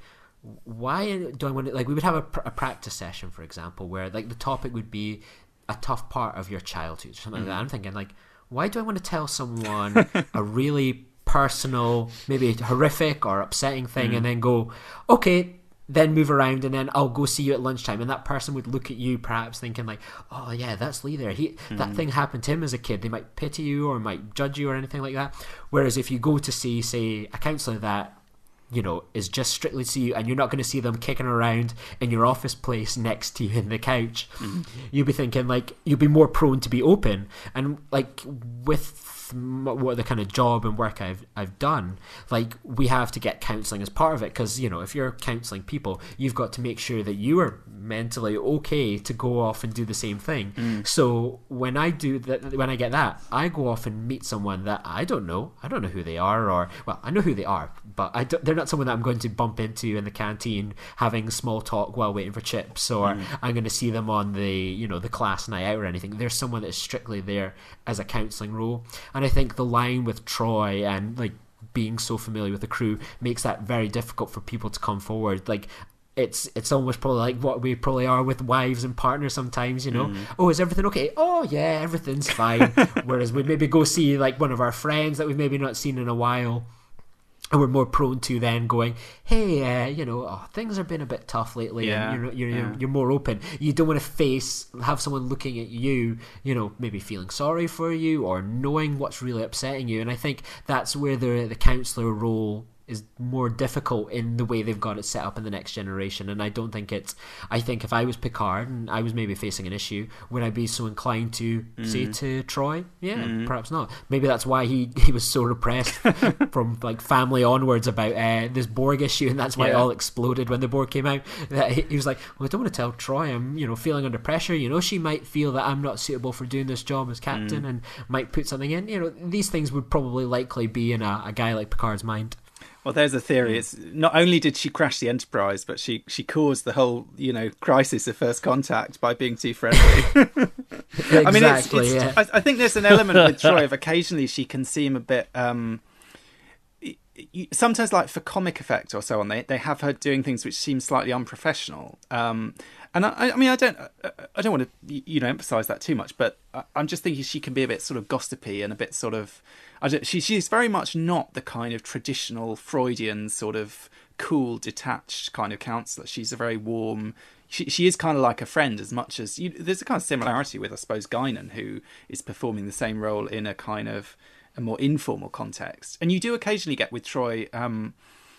why do I want to, like, we would have a, pr- a practice session, for example, where like the topic would be a tough part of your childhood or something mm-hmm. like that. I'm thinking like, why do I want to tell someone a really personal, maybe horrific or upsetting thing, mm. and then go, okay, then move around, and then I'll go see you at lunchtime, and that person would look at you perhaps thinking like, oh yeah, that's Lee there, he mm. that thing happened to him as a kid. They might pity you or might judge you or anything like that. Whereas if you go to see, say, a counsellor that, you know, is just strictly to see you, and you're not going to see them kicking around in your office place next to you in the couch, mm. you'll be thinking like, you'll be more prone to be open. And like with what the kind of job and work I've I've done, like, we have to get counselling as part of it, because, you know, if you're counselling people, you've got to make sure that you are mentally okay to go off and do the same thing. Mm. So when I do that, when I get that, I go off and meet someone that I don't know. I don't know who they are, or, well, I know who they are, but I don't, they're not someone that I'm going to bump into in the canteen having small talk while waiting for chips, or mm. I'm going to see them on the, you know, the class night out or anything. There's someone that is strictly there as a counselling role. And I think the line with Troy and like being so familiar with the crew makes that very difficult for people to come forward. Like, it's it's almost probably like what we probably are with wives and partners sometimes, you know. Mm. Oh, is everything okay? Oh yeah, everything's fine. Whereas we'd maybe go see like one of our friends that we've maybe not seen in a while, and we're more prone to then going, hey, uh, you know, oh, things have been a bit tough lately, yeah, and you're you're, yeah. you're more open. You don't want to face, have someone looking at you, you know, maybe feeling sorry for you or knowing what's really upsetting you. And I think that's where the the counsellor role is more difficult in the way they've got it set up in the next generation. And I don't think it's, I think if I was Picard and I was maybe facing an issue, would I be so inclined to mm. say to Troy, yeah, mm. perhaps not. Maybe that's why he, he was so repressed from like family onwards about uh, this Borg issue, and that's why yeah. it all exploded when the Borg came out. That he, he was like, well, I don't want to tell Troy I'm, you know, feeling under pressure. You know, she might feel that I'm not suitable for doing this job as captain mm. and might put something in. You know, these things would probably likely be in a, a guy like Picard's mind. Well, there's a theory. It's not only did she crash the Enterprise, but she, she caused the whole, you know, crisis of first contact by being too friendly. Exactly, I mean, it's, it's, yeah. I, I think there's an element with Troy of occasionally she can seem a bit. Um, sometimes, like for comic effect or so on, they they have her doing things which seem slightly unprofessional. Um, and I, I mean, I don't, I don't want to, you know, emphasise that too much, but I'm just thinking she can be a bit sort of gossipy and a bit sort of. I don't, she she's very much not the kind of traditional Freudian sort of cool, detached kind of counsellor. She's a very warm. She she is kind of like a friend as much as you, there's a kind of similarity with, I suppose, Guinan, who is performing the same role in a kind of a more informal context. And you do occasionally get with Troy. Um,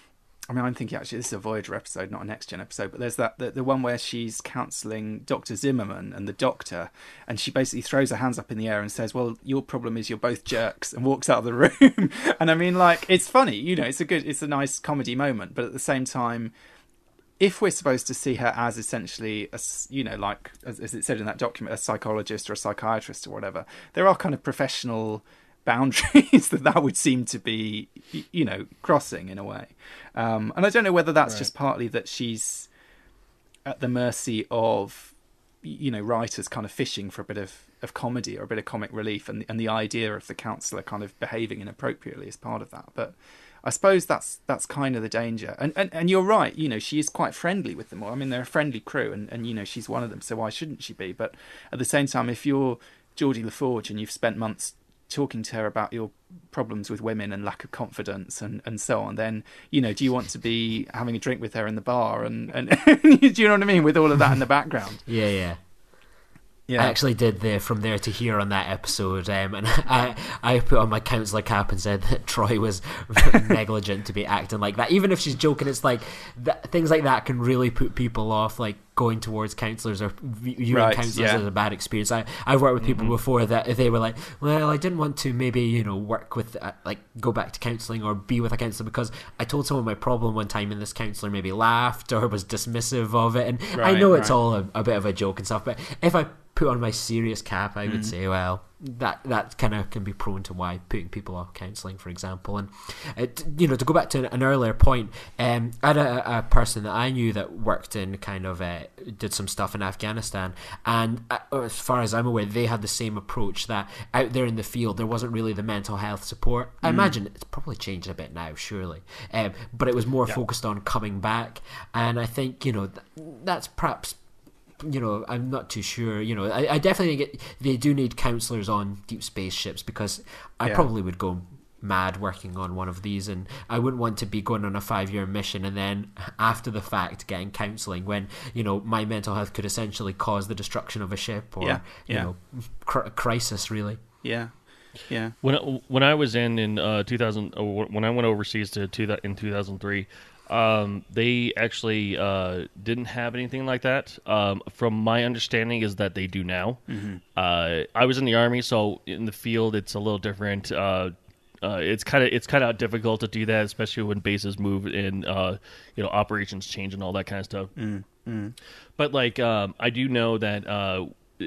I mean, I'm thinking actually this is a Voyager episode, not a Next Gen episode, but there's that the, the one where she's counselling Doctor Zimmerman and the Doctor, and she basically throws her hands up in the air and says, well, your problem is you're both jerks, and walks out of the room. And I mean, like, it's funny, you know, it's a good, it's a nice comedy moment, but at the same time, if we're supposed to see her as essentially, a, you know, like, as, as it said in that document, a psychologist or a psychiatrist or whatever, there are kind of professional boundaries that that would seem to be, you know, crossing in a way. Um, and I don't know whether that's right. just partly that she's at the mercy of, you know, writers kind of fishing for a bit of, of comedy or a bit of comic relief, and, and the idea of the counsellor kind of behaving inappropriately is part of that. But I suppose that's that's kind of the danger. And, and and you're right, you know, she is quite friendly with them all. I mean, they're a friendly crew, and, and you know, she's one of them, so why shouldn't she be? But at the same time, if you're Geordi LaForge and you've spent months talking to her about your problems with women and lack of confidence and, and so on, then, you know, do you want to be having a drink with her in the bar and, and do you know what I mean, with all of that in the background? Yeah, yeah. Yeah. I actually did the From There to Here on that episode, um, and I I put on my counsellor cap and said that Troy was negligent to be acting like that. Even if she's joking, it's like that, things like that can really put people off, like going towards counsellors or viewing right, counsellors yeah. as a bad experience. I, I've worked with people mm-hmm. before that if they were like, well, I didn't want to maybe, you know, work with, uh, like, go back to counselling or be with a counsellor because I told someone my problem one time and this counsellor maybe laughed or was dismissive of it. And right, I know it's right. all a, a bit of a joke and stuff, but if I put on my serious cap, I would mm. say, well, that that kind of can be prone to why putting people off counselling, for example. And it, you know, to go back to an earlier point, um, I had a, a person that I knew that worked in kind of uh, did some stuff in Afghanistan, and as far as I'm aware, they had the same approach, that out there in the field there wasn't really the mental health support. I mm. imagine it's probably changed a bit now, surely, um, but it was more yeah. focused on coming back. And I think, you know, th- that's perhaps, you know, I'm not too sure. You know, I, I definitely think it, they do need counsellors on deep space ships, because I yeah. probably would go mad working on one of these, and I wouldn't want to be going on a five-year mission and then after the fact getting counselling when, you know, my mental health could essentially cause the destruction of a ship or, yeah. you yeah. know, cr- crisis, really. Yeah. Yeah. When when I was in in uh, two thousand, when I went overseas to two, in two thousand three. Um, they actually uh, didn't have anything like that. Um, from my understanding, is that they do now. Mm-hmm. Uh, I was in the Army, so in the field it's a little different. Uh, uh, it's kind of it's kind of difficult to do that, especially when bases move and uh, you know, operations change and all that kind of stuff. Mm-hmm. But like um, I do know that uh,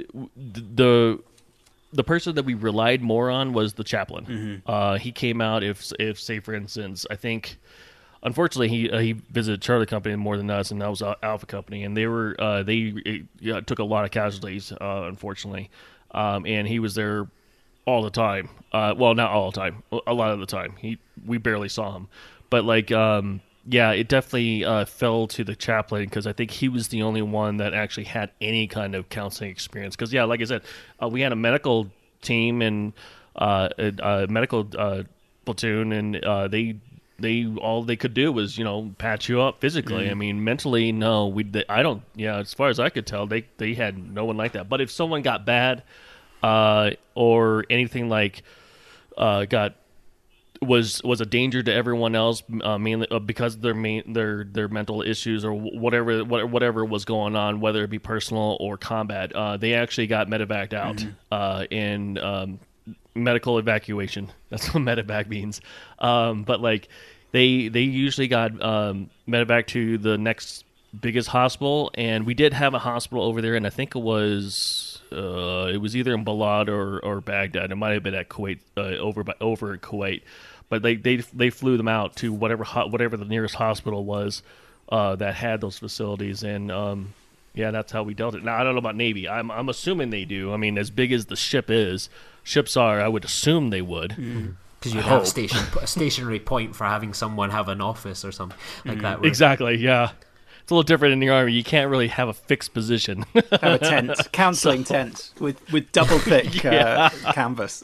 the the person that we relied more on was the chaplain. Mm-hmm. Uh, he came out if if say for instance, I think. Unfortunately, he uh, he visited Charlie Company more than us, and that was Alpha Company, and they were uh, they uh, took a lot of casualties, uh, unfortunately, um, and he was there all the time. Uh, well, not all the time, a lot of the time. He we barely saw him, but like um, yeah, it definitely uh, fell to the chaplain, because I think he was the only one that actually had any kind of counseling experience. Because yeah, like I said, uh, we had a medical team and uh, a, a medical uh, platoon, and uh, they. They all they could do was, you know, patch you up physically. Mm. I mean, mentally, no, we. They, I don't. Yeah, as far as I could tell, they they had no one like that. But if someone got bad, uh, or anything like, uh, got was was a danger to everyone else, uh, mainly uh, because of their main their their mental issues or whatever whatever was going on, whether it be personal or combat, uh, they actually got medevaced out mm. uh, in. Um, medical evacuation. That's what medevac means. Um, but like they they usually got um, medevac to the next biggest hospital, and we did have a hospital over there, and I think it was uh, it was either in Balad or, or Baghdad. It might have been at Kuwait, uh, over by, over Kuwait. But they, they they flew them out to whatever ho- whatever the nearest hospital was uh, that had those facilities, and um, yeah, that's how we dealt it. Now I don't know about Navy. I'm I'm assuming they do. I mean, as big as the ship is. Ships are, I would assume they would. Because mm. you'd have a, station, a stationary point for having someone have an office or something like mm. that. Where... Exactly, yeah. It's a little different in the Army. You can't really have a fixed position. Have a tent, counselling so... tent with, with double thick yeah. uh, canvas.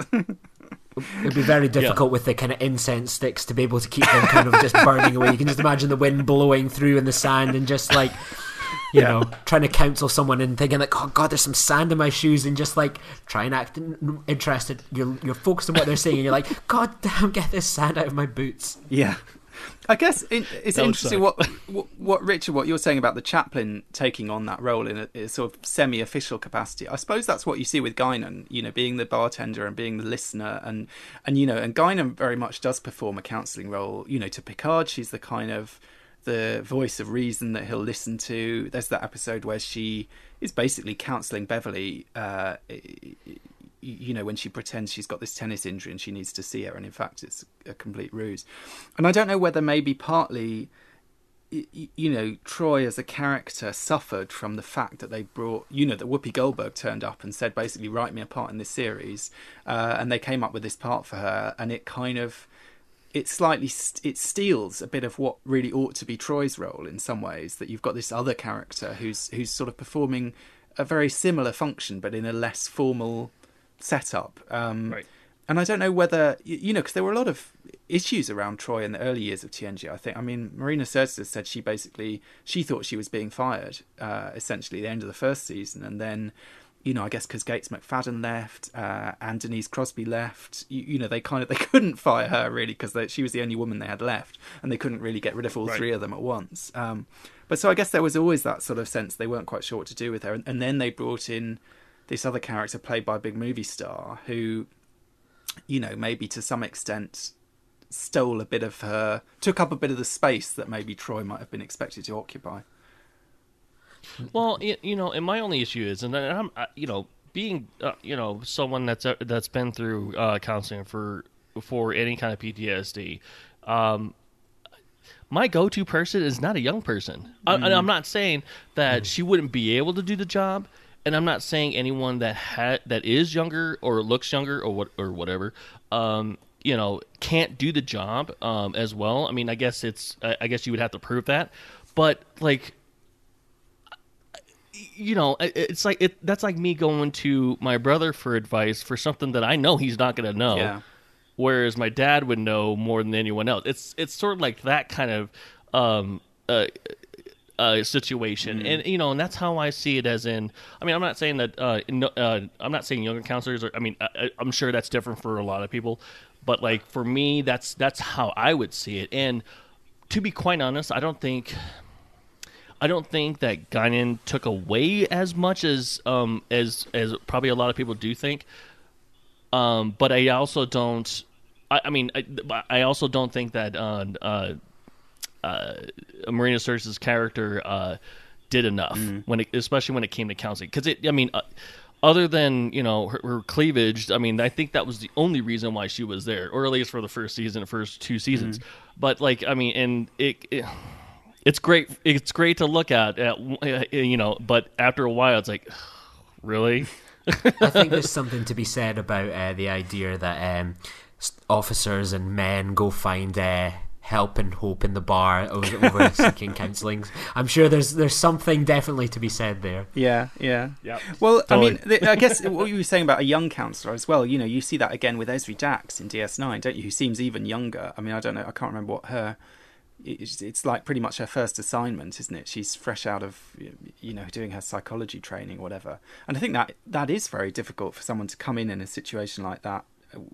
It'd be very difficult yeah. with the kind of incense sticks to be able to keep them kind of just burning away. You can just imagine the wind blowing through in the sand and just like... You yeah. know, trying to counsel someone and thinking like, oh God, there's some sand in my shoes, and just like try and act interested. You're you're focused on what they're saying, and you're like, God damn, get this sand out of my boots. Yeah, I guess it, it's that interesting what, what what Richard, what you're saying about the chaplain taking on that role in a, a sort of semi-official capacity. I suppose that's what you see with Guinan, you know, being the bartender and being the listener, and and you know, and Guinan very much does perform a counselling role. You know, to Picard, she's the kind of the voice of reason that he'll listen to. There's that episode where she is basically counselling Beverly, uh, you know, when she pretends she's got this tennis injury and she needs to see her, and in fact it's a complete ruse. And I don't know whether maybe partly, you know, Troi as a character suffered from the fact that they brought, you know, that Whoopi Goldberg turned up and said, basically, write me a part in this series, uh, and they came up with this part for her, and it kind of... it slightly it steals a bit of what really ought to be Troi's role in some ways, that you've got this other character who's who's sort of performing a very similar function but in a less formal setup. Um, right. And I don't know whether, you know, because there were a lot of issues around Troi in the early years of T N G, I think. I mean, Marina Sirtis said she basically, she thought she was being fired, uh, essentially, at the end of the first season. And then, you know, I guess because Gates McFadden left, uh, and Denise Crosby left, you, you know, they kind of, they couldn't fire her really because she was the only woman they had left, and they couldn't really get rid of all right. three of them at once. Um, but so I guess there was always that sort of sense they weren't quite sure what to do with her. And, and then they brought in this other character played by a big movie star who, you know, maybe to some extent stole a bit of her, took up a bit of the space that maybe Troi might have been expected to occupy. Well, you know, and my only issue is, and I'm, you know, being uh, you know someone that's uh, that's been through uh, counseling for for any kind of P T S D. Um, my go-to person is not a young person. Mm. I, I'm not saying that mm. she wouldn't be able to do the job, and I'm not saying anyone that ha- that is younger or looks younger or what or whatever, um, you know, can't do the job um, as well. I mean, I guess it's I, I guess you would have to prove that, but like, you know, it's like it. That's like me going to my brother for advice for something that I know he's not going to know. Yeah. Whereas my dad would know more than anyone else. It's it's sort of like that kind of um, uh, uh, situation, mm-hmm. and you know, and that's how I see it. As in, I mean, I'm not saying that. Uh, no, uh, I'm not saying younger counselors. Are, I mean, I, I'm sure that's different for a lot of people, but like for me, that's that's how I would see it. And to be quite honest, I don't think. I don't think that Guinan took away as much as um, as as probably a lot of people do think. Um, but I also don't. I, I mean, I, I also don't think that uh, uh, uh, Marina Sirtis's character uh, did enough mm. when, it, especially when it came to counseling. Because it, I mean, uh, other than you know her, her cleavage, I mean, I think that was the only reason why she was there, or at least for the first season, the first two seasons. Mm. But like, I mean, and it, it, it's great. It's great to look at, at, you know. But after a while, it's like, really. I think there's something to be said about uh, the idea that um, officers and men go find uh, help and hope in the bar over, over seeking counselling. I'm sure there's there's something definitely to be said there. Yeah, yeah. Yep. Well, totally. I mean, the, I guess what you were saying about a young counsellor as well, you know, you see that again with Ezri Dax in D S nine, don't you, who seems even younger. I mean, I don't know, I can't remember what her... It's, it's like pretty much her first assignment, isn't it? She's fresh out of, you know, doing her psychology training or whatever. And I think that that is very difficult for someone to come in in a situation like that,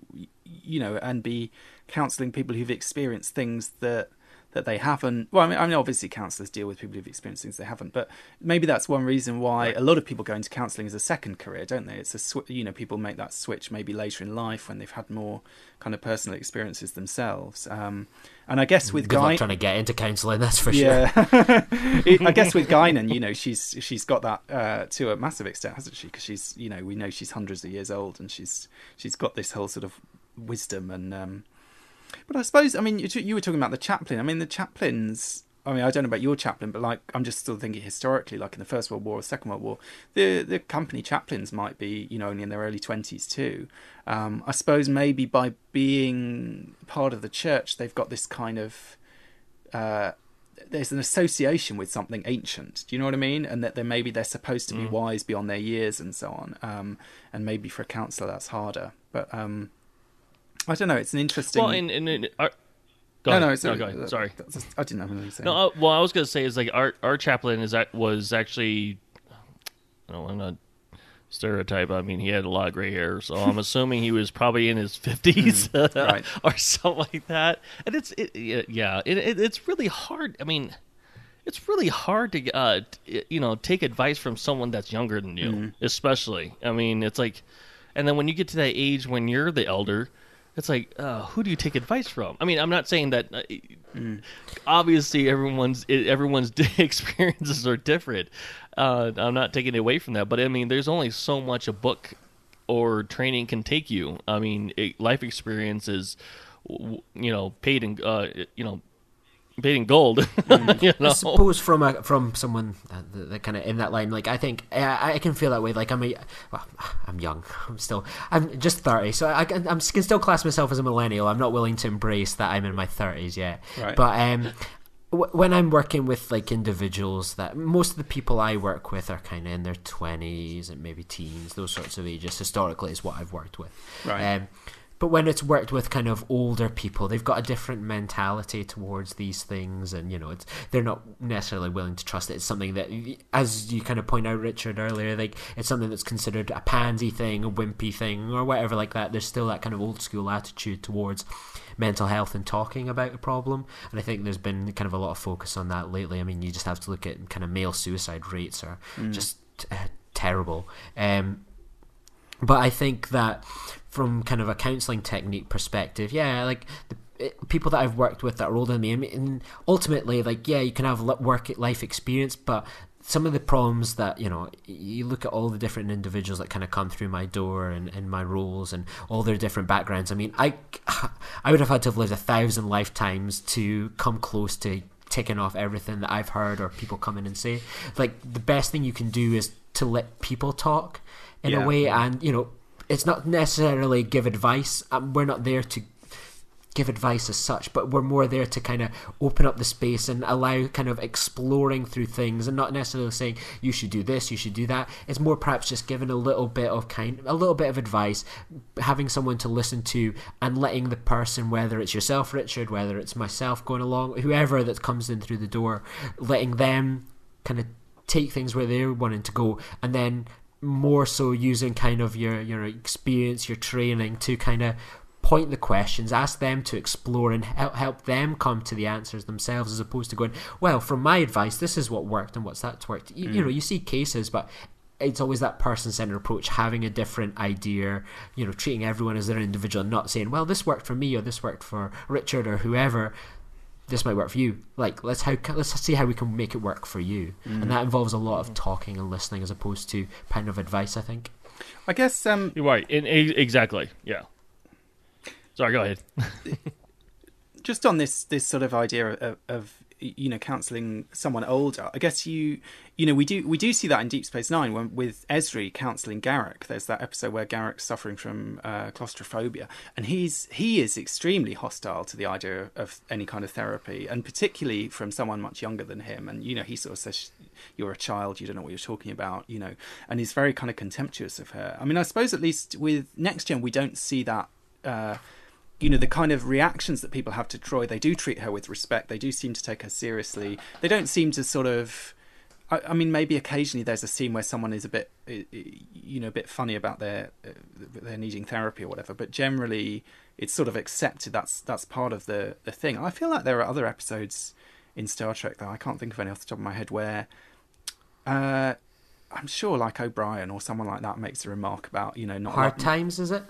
you know, and be counselling people who've experienced things that that they haven't. Well, I mean, I mean, obviously counsellors deal with people who've experienced things they haven't, but maybe that's one reason why a lot of people go into counselling as a second career, don't they? It's a sw- you know, people make that switch maybe later in life when they've had more kind of personal experiences themselves. Um, and I guess with Good Guy, luck trying to get into counselling, that's for yeah. sure. it, I guess with Guinan, you know, she's she's got that uh, to a massive extent, hasn't she? Because she's, you know, we know she's hundreds of years old, and she's she's got this whole sort of wisdom and. Um, But I suppose, I mean, you, you were talking about the chaplain. I mean, the chaplains, I mean, I don't know about your chaplain, but like, I'm just still thinking historically, like in the First World War or Second World War, the the company chaplains might be, you know, only in their early twenties too. Um, I suppose maybe by being part of the church, they've got this kind of, uh, there's an association with something ancient. Do you know what I mean? And that they maybe they're supposed to be mm. wise beyond their years and so on. Um, and maybe for a counsellor that's harder. But, um, I don't know. It's an interesting. Well, in, in, in our... go no, ahead. no, it's, no, go ahead. Sorry, I didn't know what you were saying. No, uh, well, I was going to say is like our our chaplain is that was actually, I don't want to stereotype. I mean, he had a lot of gray hair, so I'm assuming he was probably in his fifties mm, right. or something like that. And it's it, yeah, it, it, it's really hard. I mean, it's really hard to uh, you know take advice from someone that's younger than you, mm. especially. I mean, it's like, and then when you get to that age when you're the elder. It's like, uh, who do you take advice from? I mean, I'm not saying that. Uh, mm. Obviously, everyone's everyone's experiences are different. Uh, I'm not taking it away from that, but I mean, there's only so much a book or training can take you. I mean, it, life experience is, you know, paid in, uh, you know, paid in gold. Mm. you know? I suppose from a, from someone that, that kind of in that line, like I think I, I can feel that way. Like I'm a, well, I'm young. I'm still, I'm just thirty, so I can, I'm, can still class myself as a millennial. I'm not willing to embrace that I'm in my thirties yet. Right. But um, w- when I'm working with like individuals, that most of the people I work with are kind of in their twenties and maybe teens, those sorts of ages. Historically, is what I've worked with. Right. Um, But when it's worked with kind of older people, they've got a different mentality towards these things, and you know, it's they're not necessarily willing to trust it. It's something that, as you kind of point out, Richard, earlier, like it's something that's considered a pansy thing, a wimpy thing, or whatever like that. There's still that kind of old school attitude towards mental health and talking about a problem, and I think there's been kind of a lot of focus on that lately. I mean, you just have to look at kind of male suicide rates are mm. just uh, terrible. Um, but I think that from kind of a counselling technique perspective, yeah, like the people that I've worked with that are older than me, and ultimately, like, yeah, you can have work life experience, but some of the problems that, you know, you look at all the different individuals that kind of come through my door and, and my roles and all their different backgrounds. I mean, I, I would have had to have lived a thousand lifetimes to come close to ticking off everything that I've heard or people come in and say. Like, the best thing you can do is to let people talk in Yeah. a way, and, you know, it's not necessarily give advice. Um, we're not there to give advice as such, but we're more there to kind of open up the space and allow kind of exploring through things, and not necessarily saying you should do this, you should do that. It's more perhaps just giving a little bit of kind a little bit of advice, having someone to listen to, and letting the person, whether it's yourself, Richard, whether it's myself going along, whoever that comes in through the door, letting them kind of take things where they're wanting to go, and then more so using kind of your your experience, your training to kind of point the questions, ask them to explore and help, help them come to the answers themselves, as opposed to going, well, from my advice, this is what worked and what's that's worked. You, mm. you know, you see cases, but it's always that person-centered approach, having a different idea, you know, treating everyone as their individual, and not saying, well, this worked for me or this worked for Richard or whoever. This might work for you. Like, let's how let's see how we can make it work for you. Mm. And that involves a lot of talking and listening, as opposed to kind of advice, I think. I guess um, you're right. In, exactly. Yeah. Sorry, go ahead. Just on this this sort of idea of, of you know, counselling someone older, I guess you you know we do we do see that in Deep Space Nine when with Ezri counselling Garak. There's that episode where Garak's suffering from uh, claustrophobia, and he's he is extremely hostile to the idea of any kind of therapy, and particularly from someone much younger than him. And you know, he sort of says, "You're a child, you don't know what you're talking about," you know, and he's very kind of contemptuous of her. I mean, I suppose at least with Next Gen we don't see that. Uh, You know, the kind of reactions that people have to Troy, they do treat her with respect. They do seem to take her seriously. They don't seem to sort of... I, I mean, maybe occasionally there's a scene where someone is a bit, you know, a bit funny about their their needing therapy or whatever. But generally, it's sort of accepted. That's that's part of the, the thing. I feel like there are other episodes in Star Trek, though. I can't think of any off the top of my head where... Uh, I'm sure, like O'Brien or someone like that makes a remark about, you know... not Hard like, Times, is it?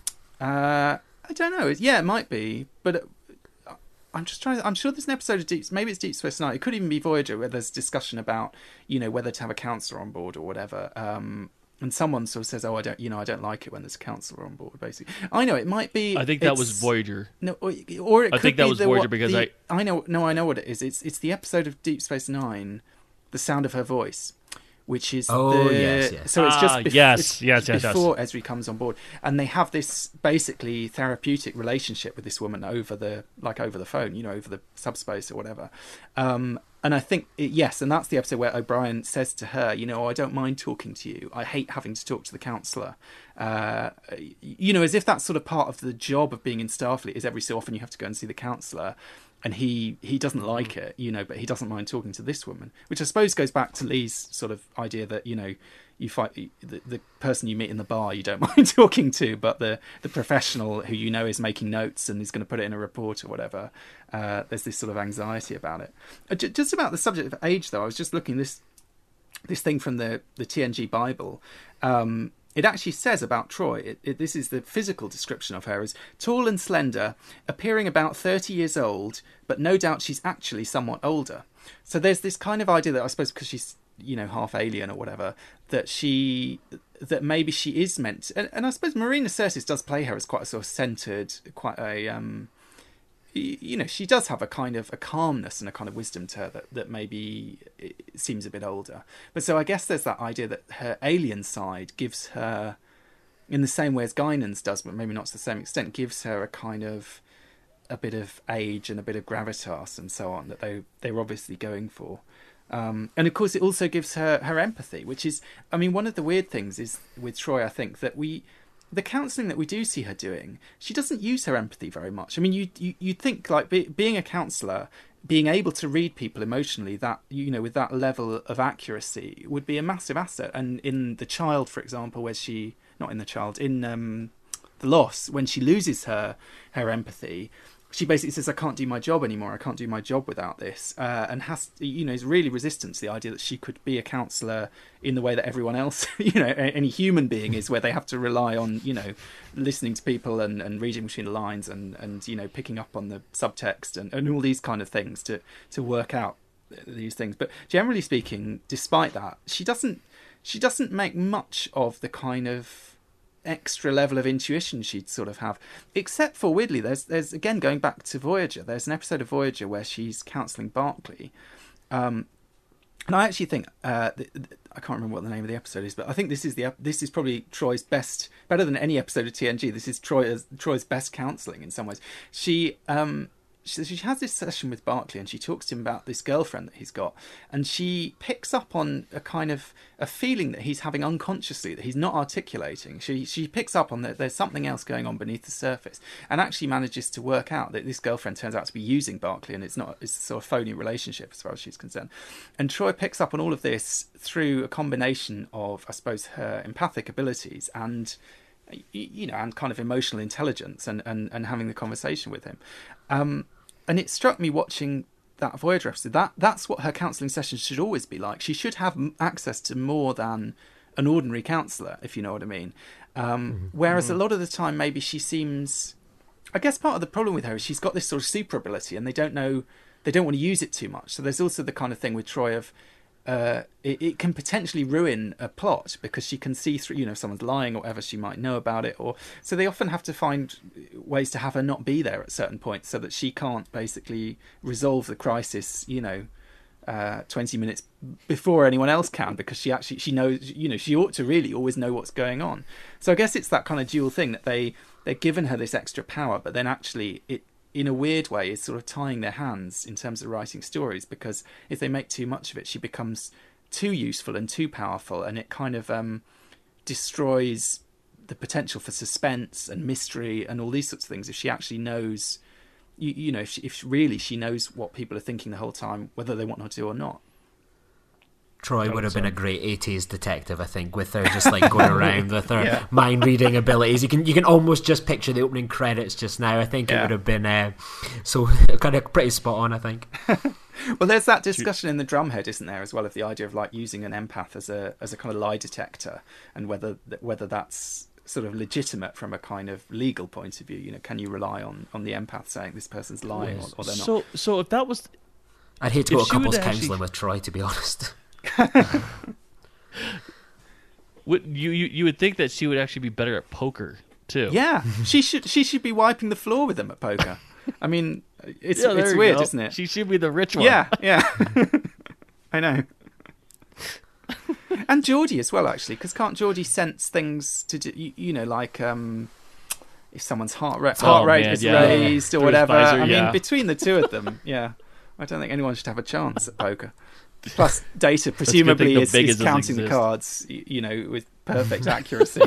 Uh... I don't know. Yeah, it might be, but I'm just trying. I'm sure there's an episode of Deep. Maybe it's Deep Space Nine. It could even be Voyager, where there's discussion about, you know, whether to have a counselor on board or whatever. Um, and someone sort of says, "Oh, I don't, you know, I don't like it when there's a counselor on board." Basically, I know it might be. I think that was Voyager. No, or, or it I could think that be was the, Voyager what, because the, I. I know. No, I know what it is. It's it's the episode of Deep Space Nine, The Sound of Her Voice. Which is oh the, yes, yes. So it's just ah, bef- yes, it's yes, yes, before yes. Ezri comes on board, and they have this basically therapeutic relationship with this woman over the like over the phone, you know, over the subspace or whatever. Um, and I think it, yes, and that's the episode where O'Brien says to her, you know, oh, I don't mind talking to you. I hate having to talk to the counsellor. Uh, you know, as if that's sort of part of the job of being in Starfleet is every so often you have to go and see the counsellor. And he, he doesn't like it, you know, but he doesn't mind talking to this woman, which I suppose goes back to Lee's sort of idea that, you know, you fight the, the person you meet in the bar you don't mind talking to, but the, the professional who you know is making notes and is going to put it in a report or whatever, uh, there's this sort of anxiety about it. Uh, j- just about the subject of age, though, I was just looking this this thing from the, the T N G Bible. Um, It actually says about Troy, it, it, this is the physical description of her, as tall and slender, appearing about thirty years old, but no doubt she's actually somewhat older. So there's this kind of idea that I suppose because she's, you know, half alien or whatever, that she, that maybe she is meant to, and, and I suppose Marina Sirtis does play her as quite a sort of centred, quite a, um, you know, she does have a kind of a calmness and a kind of wisdom to her that, that maybe seems a bit older. But so I guess there's that idea that her alien side gives her, in the same way as Guinan's does, but maybe not to the same extent, gives her a kind of a bit of age and a bit of gravitas and so on that they they're obviously going for. Um, and of course, it also gives her her empathy, which is, I mean, one of the weird things is with Troy, I think, that we. The counselling that we do see her doing, she doesn't use her empathy very much. I mean, you you you'd think like be, being a counsellor, being able to read people emotionally, that, you know, with that level of accuracy would be a massive asset. And in The Child, for example, where she not in The Child, in um, The Loss, when she loses her her empathy, she basically says, I can't do my job anymore. I can't do my job without this. Uh, and has, you know, is really resistant to the idea that she could be a counsellor in the way that everyone else, you know, any human being is, where they have to rely on, you know, listening to people and, and reading between the lines and, and, you know, picking up on the subtext and, and all these kind of things to, to work out these things. But generally speaking, despite that, she doesn't she doesn't make much of the kind of extra level of intuition she'd sort of have, except for weirdly, there's there's again going back to Voyager. There's an episode of Voyager where she's counselling Barclay. Um, And I actually think uh, th- th- I can't remember what the name of the episode is, but I think this is the this is probably Troy's best, better than any episode of T N G. This is Troy's Troy's best counselling in some ways. She um she, she has this session with Barclay, and she talks to him about this girlfriend that he's got, and she picks up on a kind of a feeling that he's having unconsciously that he's not articulating. She she picks up on that there's something else going on beneath the surface, and actually manages to work out that this girlfriend turns out to be using Barclay, and it's not it's a sort of phony relationship as far as she's concerned. And Troy picks up on all of this through a combination of, I suppose, her empathic abilities and, you know, and kind of emotional intelligence, and and, and having the conversation with him. Um, and it struck me watching that Voyager episode, that that's what her counselling sessions should always be like. She should have access to more than an ordinary counsellor, if you know what I mean. Um, mm-hmm. Whereas mm-hmm. a lot of the time, maybe she seems... I guess part of the problem with her is she's got this sort of super ability, and they don't know... They don't want to use it too much. So there's also the kind of thing with Troy of... Uh, it, it can potentially ruin a plot because she can see through, you know, if someone's lying or whatever, she might know about it. Or so they often have to find ways to have her not be there at certain points so that she can't basically resolve the crisis, you know, uh, twenty minutes before anyone else can, because she actually, she knows, you know, she ought to really always know what's going on. So I guess it's that kind of dual thing that they, they're given her this extra power, but then actually it, in a weird way, is sort of tying their hands in terms of writing stories, because if they make too much of it, she becomes too useful and too powerful, and it kind of um, destroys the potential for suspense and mystery and all these sorts of things. If she actually knows, you, you know, if, she, if really she knows what people are thinking the whole time, whether they want her to or not. Troy would have been a great eighties detective, I think, with her just like going around with her yeah. mind reading abilities. You can you can almost just picture the opening credits just now. I think yeah. it would have been uh, so kind of pretty spot on, I think. Well, there's that discussion in the Drumhead, isn't there, as well, of the idea of like using an empath as a as a kind of lie detector, and whether whether that's sort of legitimate from a kind of legal point of view. You know, can you rely on, on the empath saying this person's lying or, or they're not? So so if that was, I'd hate to go to couples actually... counselling with Troy, to be honest. would you, you you would think that she would actually be better at poker too? Yeah, she should she should be wiping the floor with them at poker. I mean, it's yeah, it's weird, go. isn't it? She should be the rich one. Yeah, yeah. I know. And Geordie as well, actually, because can't Geordie sense things to do? You, you know, like um, if someone's heart rate heart oh, rate man, is yeah. raised or Through whatever. visor, I yeah. mean, between the two of them, yeah, I don't think anyone should have a chance at poker. Plus, Data presumably is, is counting the cards, you know, with perfect accuracy.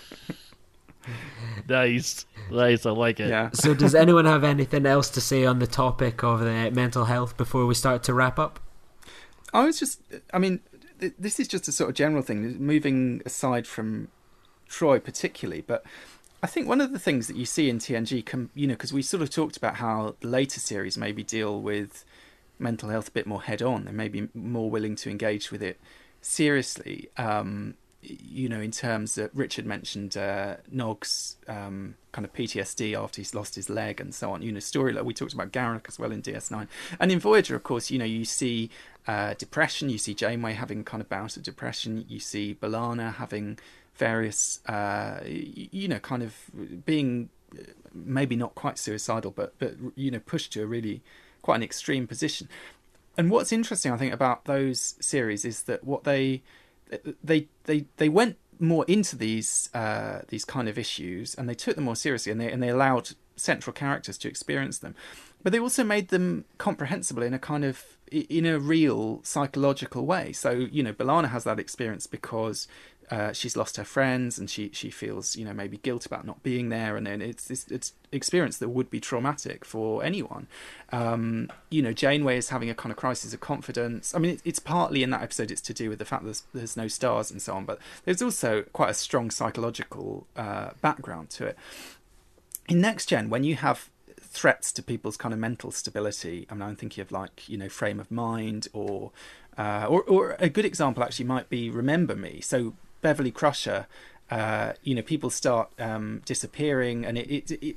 Nice, nice. I like it. Yeah. So, does anyone have anything else to say on the topic of the mental health before we start to wrap up? I was just, I mean, th- this is just a sort of general thing, moving aside from Troy particularly, but I think one of the things that you see in T N G, can, you know, because we sort of talked about how the later series maybe deal with mental health a bit more head on, and maybe more willing to engage with it seriously. Um, you know, in terms that Richard mentioned, uh, Nog's um, kind of P T S D after he's lost his leg and so on. You know, story like we talked about Garak as well in D S nine, and in Voyager, of course, you know, you see uh, depression. You see Janeway having kind of bout of depression. You see B'Elanna having various, uh, you know, kind of being maybe not quite suicidal, but but you know, pushed to a really quite an extreme position. And what's interesting, I think, about those series is that what they they they they went more into these uh, these kind of issues, and they took them more seriously, and they and they allowed central characters to experience them, but they also made them comprehensible in a kind of in a real psychological way. So you know, B'Elanna has that experience because Uh, she's lost her friends, and she, she feels, you know, maybe guilt about not being there, and then it's this it's experience that would be traumatic for anyone. Um, you know, Janeway is having a kind of crisis of confidence. I mean, it, it's partly in that episode it's to do with the fact that there's, there's no stars and so on, but there's also quite a strong psychological uh, background to it. In Next Gen, when you have threats to people's kind of mental stability, I mean, I'm thinking of like, you know, Frame of Mind, or uh, or, or a good example actually might be Remember Me. So Beverly Crusher, uh, you know, people start um, disappearing, and it, it, it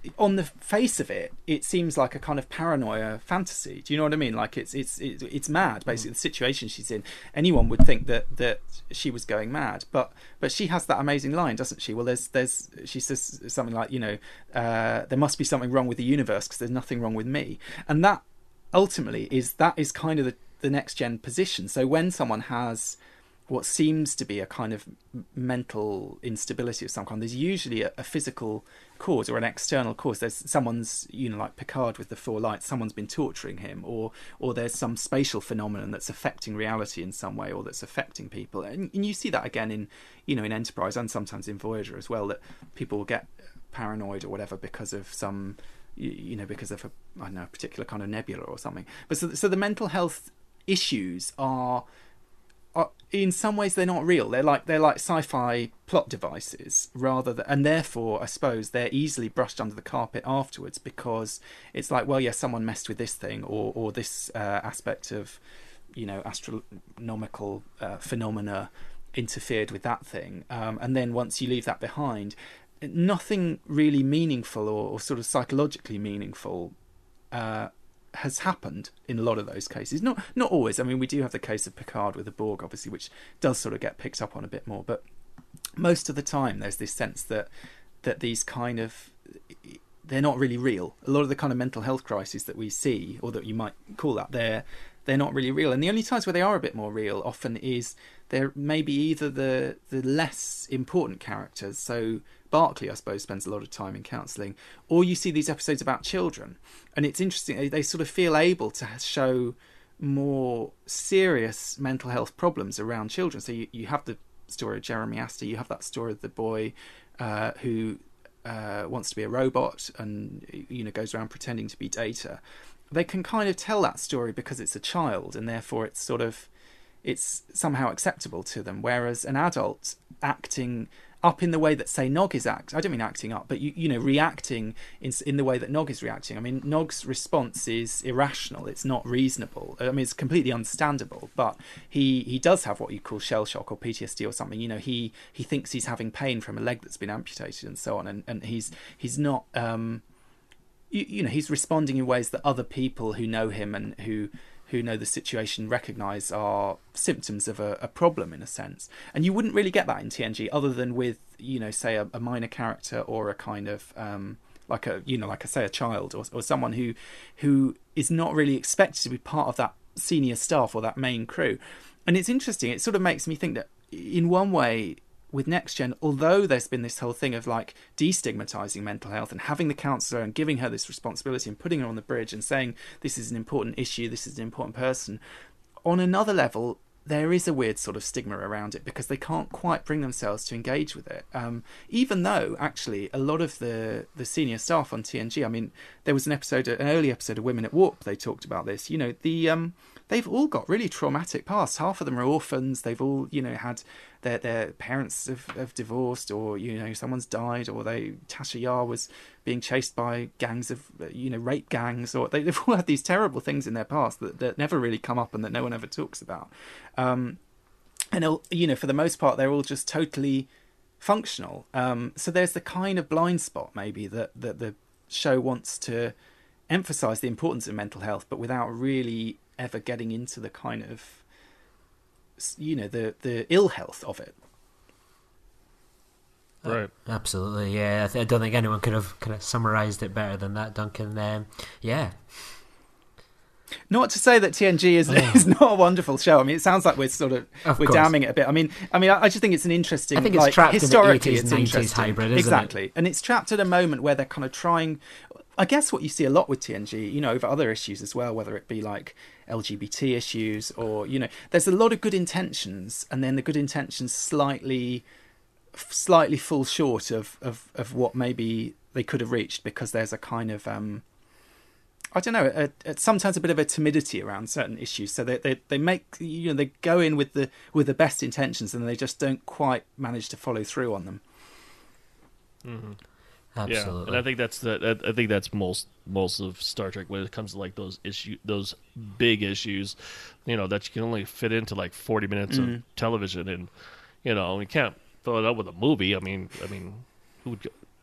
on the face of it, it seems like a kind of paranoia fantasy. Do you know what I mean? Like it's it's it's, it's mad. Basically, the situation she's in, anyone would think that that she was going mad. But but she has that amazing line, doesn't she? Well, there's there's she says something like, you know, uh, there must be something wrong with the universe because there's nothing wrong with me. And that ultimately is that is kind of the, the next gen position. So when someone has what seems to be a kind of mental instability of some kind, there's usually a, a physical cause or an external cause. There's someone's, you know, like Picard with the four lights, someone's been torturing him, or or there's some spatial phenomenon that's affecting reality in some way, or that's affecting people. And, and you see that again in, you know, in Enterprise and sometimes in Voyager as well, that people get paranoid or whatever because of some, you, you know, because of a, I don't know, a particular kind of nebula or something. But so, so the mental health issues are, are, in some ways, they're not real. They're like they're like sci-fi plot devices, rather than, and therefore, I suppose, they're easily brushed under the carpet afterwards, because it's like, well, yeah, someone messed with this thing, or or this uh, aspect of, you know, astronomical uh, phenomena interfered with that thing, um, and then once you leave that behind, nothing really meaningful or, or sort of psychologically meaningful Uh, has happened in a lot of those cases. Not not always. I mean, we do have the case of Picard with the Borg, obviously, which does sort of get picked up on a bit more. But most of the time, there's this sense that that these kind of, they're not really real. A lot of the kind of mental health crises that we see, or that you might call that, they're they're not really real. And the only times where they are a bit more real often is they're maybe either the the less important characters. So Barclay, I suppose, spends a lot of time in counselling, or you see these episodes about children, and it's interesting, they, they sort of feel able to show more serious mental health problems around children. So you, you have the story of Jeremy Astor, you have that story of the boy uh, who uh, wants to be a robot and, you know, goes around pretending to be Data. They can kind of tell that story because it's a child, and therefore it's sort of, it's somehow acceptable to them, whereas an adult acting up in the way that, say, Nog is act I don't mean acting up, but you you know reacting in in the way that Nog is reacting. I mean, Nog's response is irrational. It's not reasonable. I mean, it's completely understandable, but he he does have what you call shell shock or P T S D or something. You know, he he thinks he's having pain from a leg that's been amputated and so on, and and he's he's not um you, you know he's responding in ways that other people who know him and who who know the situation recognise are symptoms of a, a problem, in a sense. And you wouldn't really get that in T N G, other than with, you know, say a, a minor character, or a kind of um, like a, you know, like I say, a child, or, or someone who who is not really expected to be part of that senior staff or that main crew. And it's interesting. It sort of makes me think that, in one way, with Next Gen, although there's been this whole thing of like destigmatizing mental health and having the counsellor and giving her this responsibility and putting her on the bridge and saying this is an important issue, this is an important person, on another level there is a weird sort of stigma around it, because they can't quite bring themselves to engage with it, um, even though actually a lot of the the senior staff on T N G, I mean, there was an episode, an early episode of Women at Warp, they talked about this, you know, the um they've all got really traumatic pasts. Half of them are orphans. They've all, you know, had their their parents have, have divorced, or, you know, someone's died, or they Tasha Yar was being chased by gangs of, you know, rape gangs, or they, they've all had these terrible things in their past that, that never really come up and that no one ever talks about. Um, and, you know, for the most part, they're all just totally functional. Um, so there's the kind of blind spot maybe that, that the show wants to emphasise the importance of mental health, but without really ever getting into the kind of, you know, the the ill health of it. Right. Uh, absolutely, yeah. I, th- I don't think anyone could have kind of summarised it better than that, Duncan. Um, yeah. Not to say that T N G is, oh. is not a wonderful show. I mean, it sounds like we're sort of, of we're course. damning it a bit. I mean, I mean, I, I just think it's an interesting. I think it's like, trapped historically, in the eighties, it's nineties interesting. hybrid, isn't exactly, it? And it's trapped at a moment where they're kind of trying. I guess what you see a lot with T N G, you know, over other issues as well, whether it be like L G B T issues, or, you know, there's a lot of good intentions, and then the good intentions slightly, slightly fall short of, of, of what maybe they could have reached, because there's a kind of, um, I don't know, a, a, sometimes a bit of a timidity around certain issues. So they, they they make, you know, they go in with the with the best intentions, and they just don't quite manage to follow through on them. Mm-hmm. Absolutely. Yeah, and I think that's the I think that's most most of Star Trek when it comes to like those issue those big issues, you know, that you can only fit into like forty minutes mm. of television, and, you know, we can't throw it up with a movie. I mean, I mean, who would go,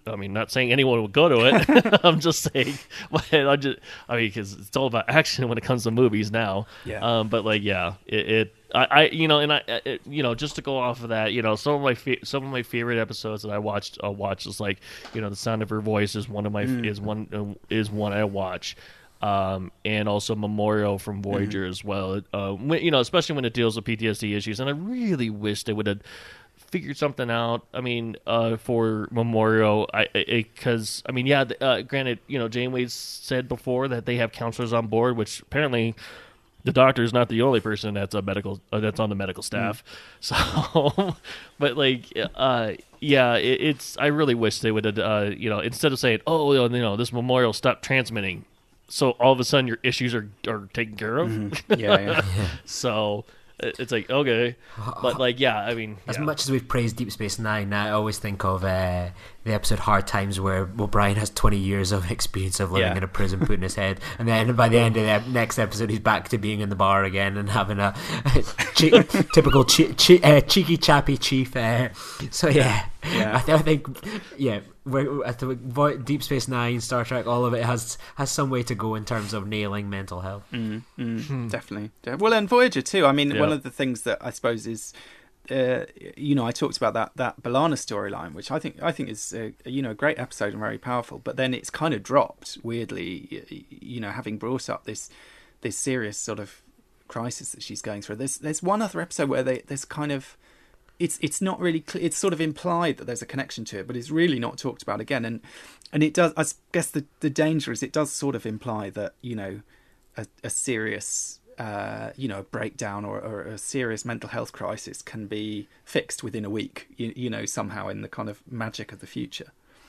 I mean, not saying anyone would go to it. I'm just saying, I just, I mean, because it's all about action when it comes to movies now. Yeah. Um, but like, yeah, it, it I, I, you know, and I, it, you know, just to go off of that, you know, some of my fa- some of my favorite episodes that I watched, I watched is like, you know, The Sound of Her Voice is one of my mm. is one uh, is one I watch. Um, and also Memorial from Voyager mm-hmm. as well. Uh, when, you know, especially when it deals with P T S D issues, and I really wish they would have figured something out. I mean, uh, for Memorial, I because I, I mean, yeah. Uh, granted, you know, Janeway said before that they have counselors on board, which apparently the doctor is not the only person that's a medical uh, that's on the medical staff. Mm. So, but like, uh, yeah, it, it's. I really wish they would have, uh, you know, instead of saying, oh, you know, this Memorial stopped transmitting. So all of a sudden your issues are, are taken care of. Mm-hmm. Yeah, yeah. So it's like, okay. But like, yeah, I mean. As yeah. much as we've praised Deep Space Nine, I always think of uh, the episode Hard Times where O'Brien has twenty years of experience of living yeah. in a prison put in his head. And then by the end of the next episode, he's back to being in the bar again and having a che- typical che- che- uh, cheeky chappy chief. Uh, so yeah, yeah. I, th- I think, yeah. We're, I think Deep Space Nine, Star Trek, all of it has has some way to go in terms of nailing mental health. Mm, mm, hmm. Definitely. Well, and Voyager too. I mean, yeah. one of the things that I suppose is, uh, you know, I talked about that that B'Elanna storyline, which I think I think is a, you know a great episode and very powerful. But then it's kind of dropped weirdly, you know, having brought up this this serious sort of crisis that she's going through. There's there's one other episode where they, there's kind of. It's it's not really clear. It's sort of implied that there's a connection to it, but it's really not talked about again. And and it does. I guess the, the danger is it does sort of imply that you know a, a serious uh, you know breakdown or, or a serious mental health crisis can be fixed within a week. You, you know somehow in the kind of magic of the future.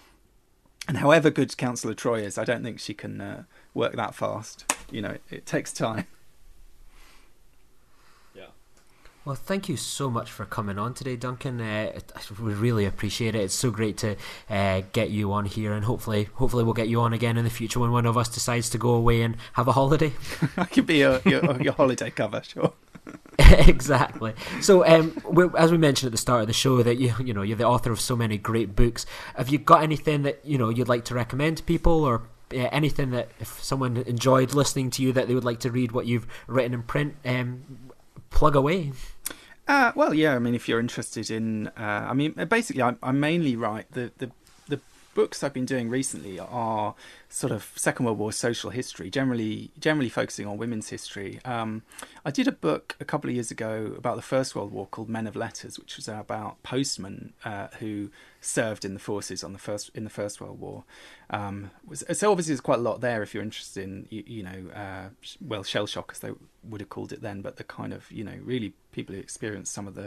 And however good Councillor Troy is, I don't think she can uh, work that fast. You know, it, it takes time. Well, thank you so much for coming on today, Duncan. Uh, we really appreciate it. It's so great to uh, get you on here, and hopefully, hopefully, we'll get you on again in the future when one of us decides to go away and have a holiday. I could be your, your, your holiday cover, sure. Exactly. So, um, we, as we mentioned at the start of the show, that you you know you're the author of so many great books. Have you got anything that you know you'd like to recommend to people, or uh, anything that if someone enjoyed listening to you that they would like to read what you've written in print? Um, plug away. Uh, well, yeah. I mean, if you're interested in, uh, I mean, basically, I, I mainly write the, the the books I've been doing recently are sort of Second World War social history, generally generally focusing on women's history. Um, I did a book a couple of years ago about the First World War called Men of Letters, which was about postmen uh, who served in the forces on the first in the First World War. Um, was, so obviously, there's quite a lot there if you're interested in, you, you know, uh, well, shell shock as they would have called it then, but the kind of, you know, really people who experienced some of the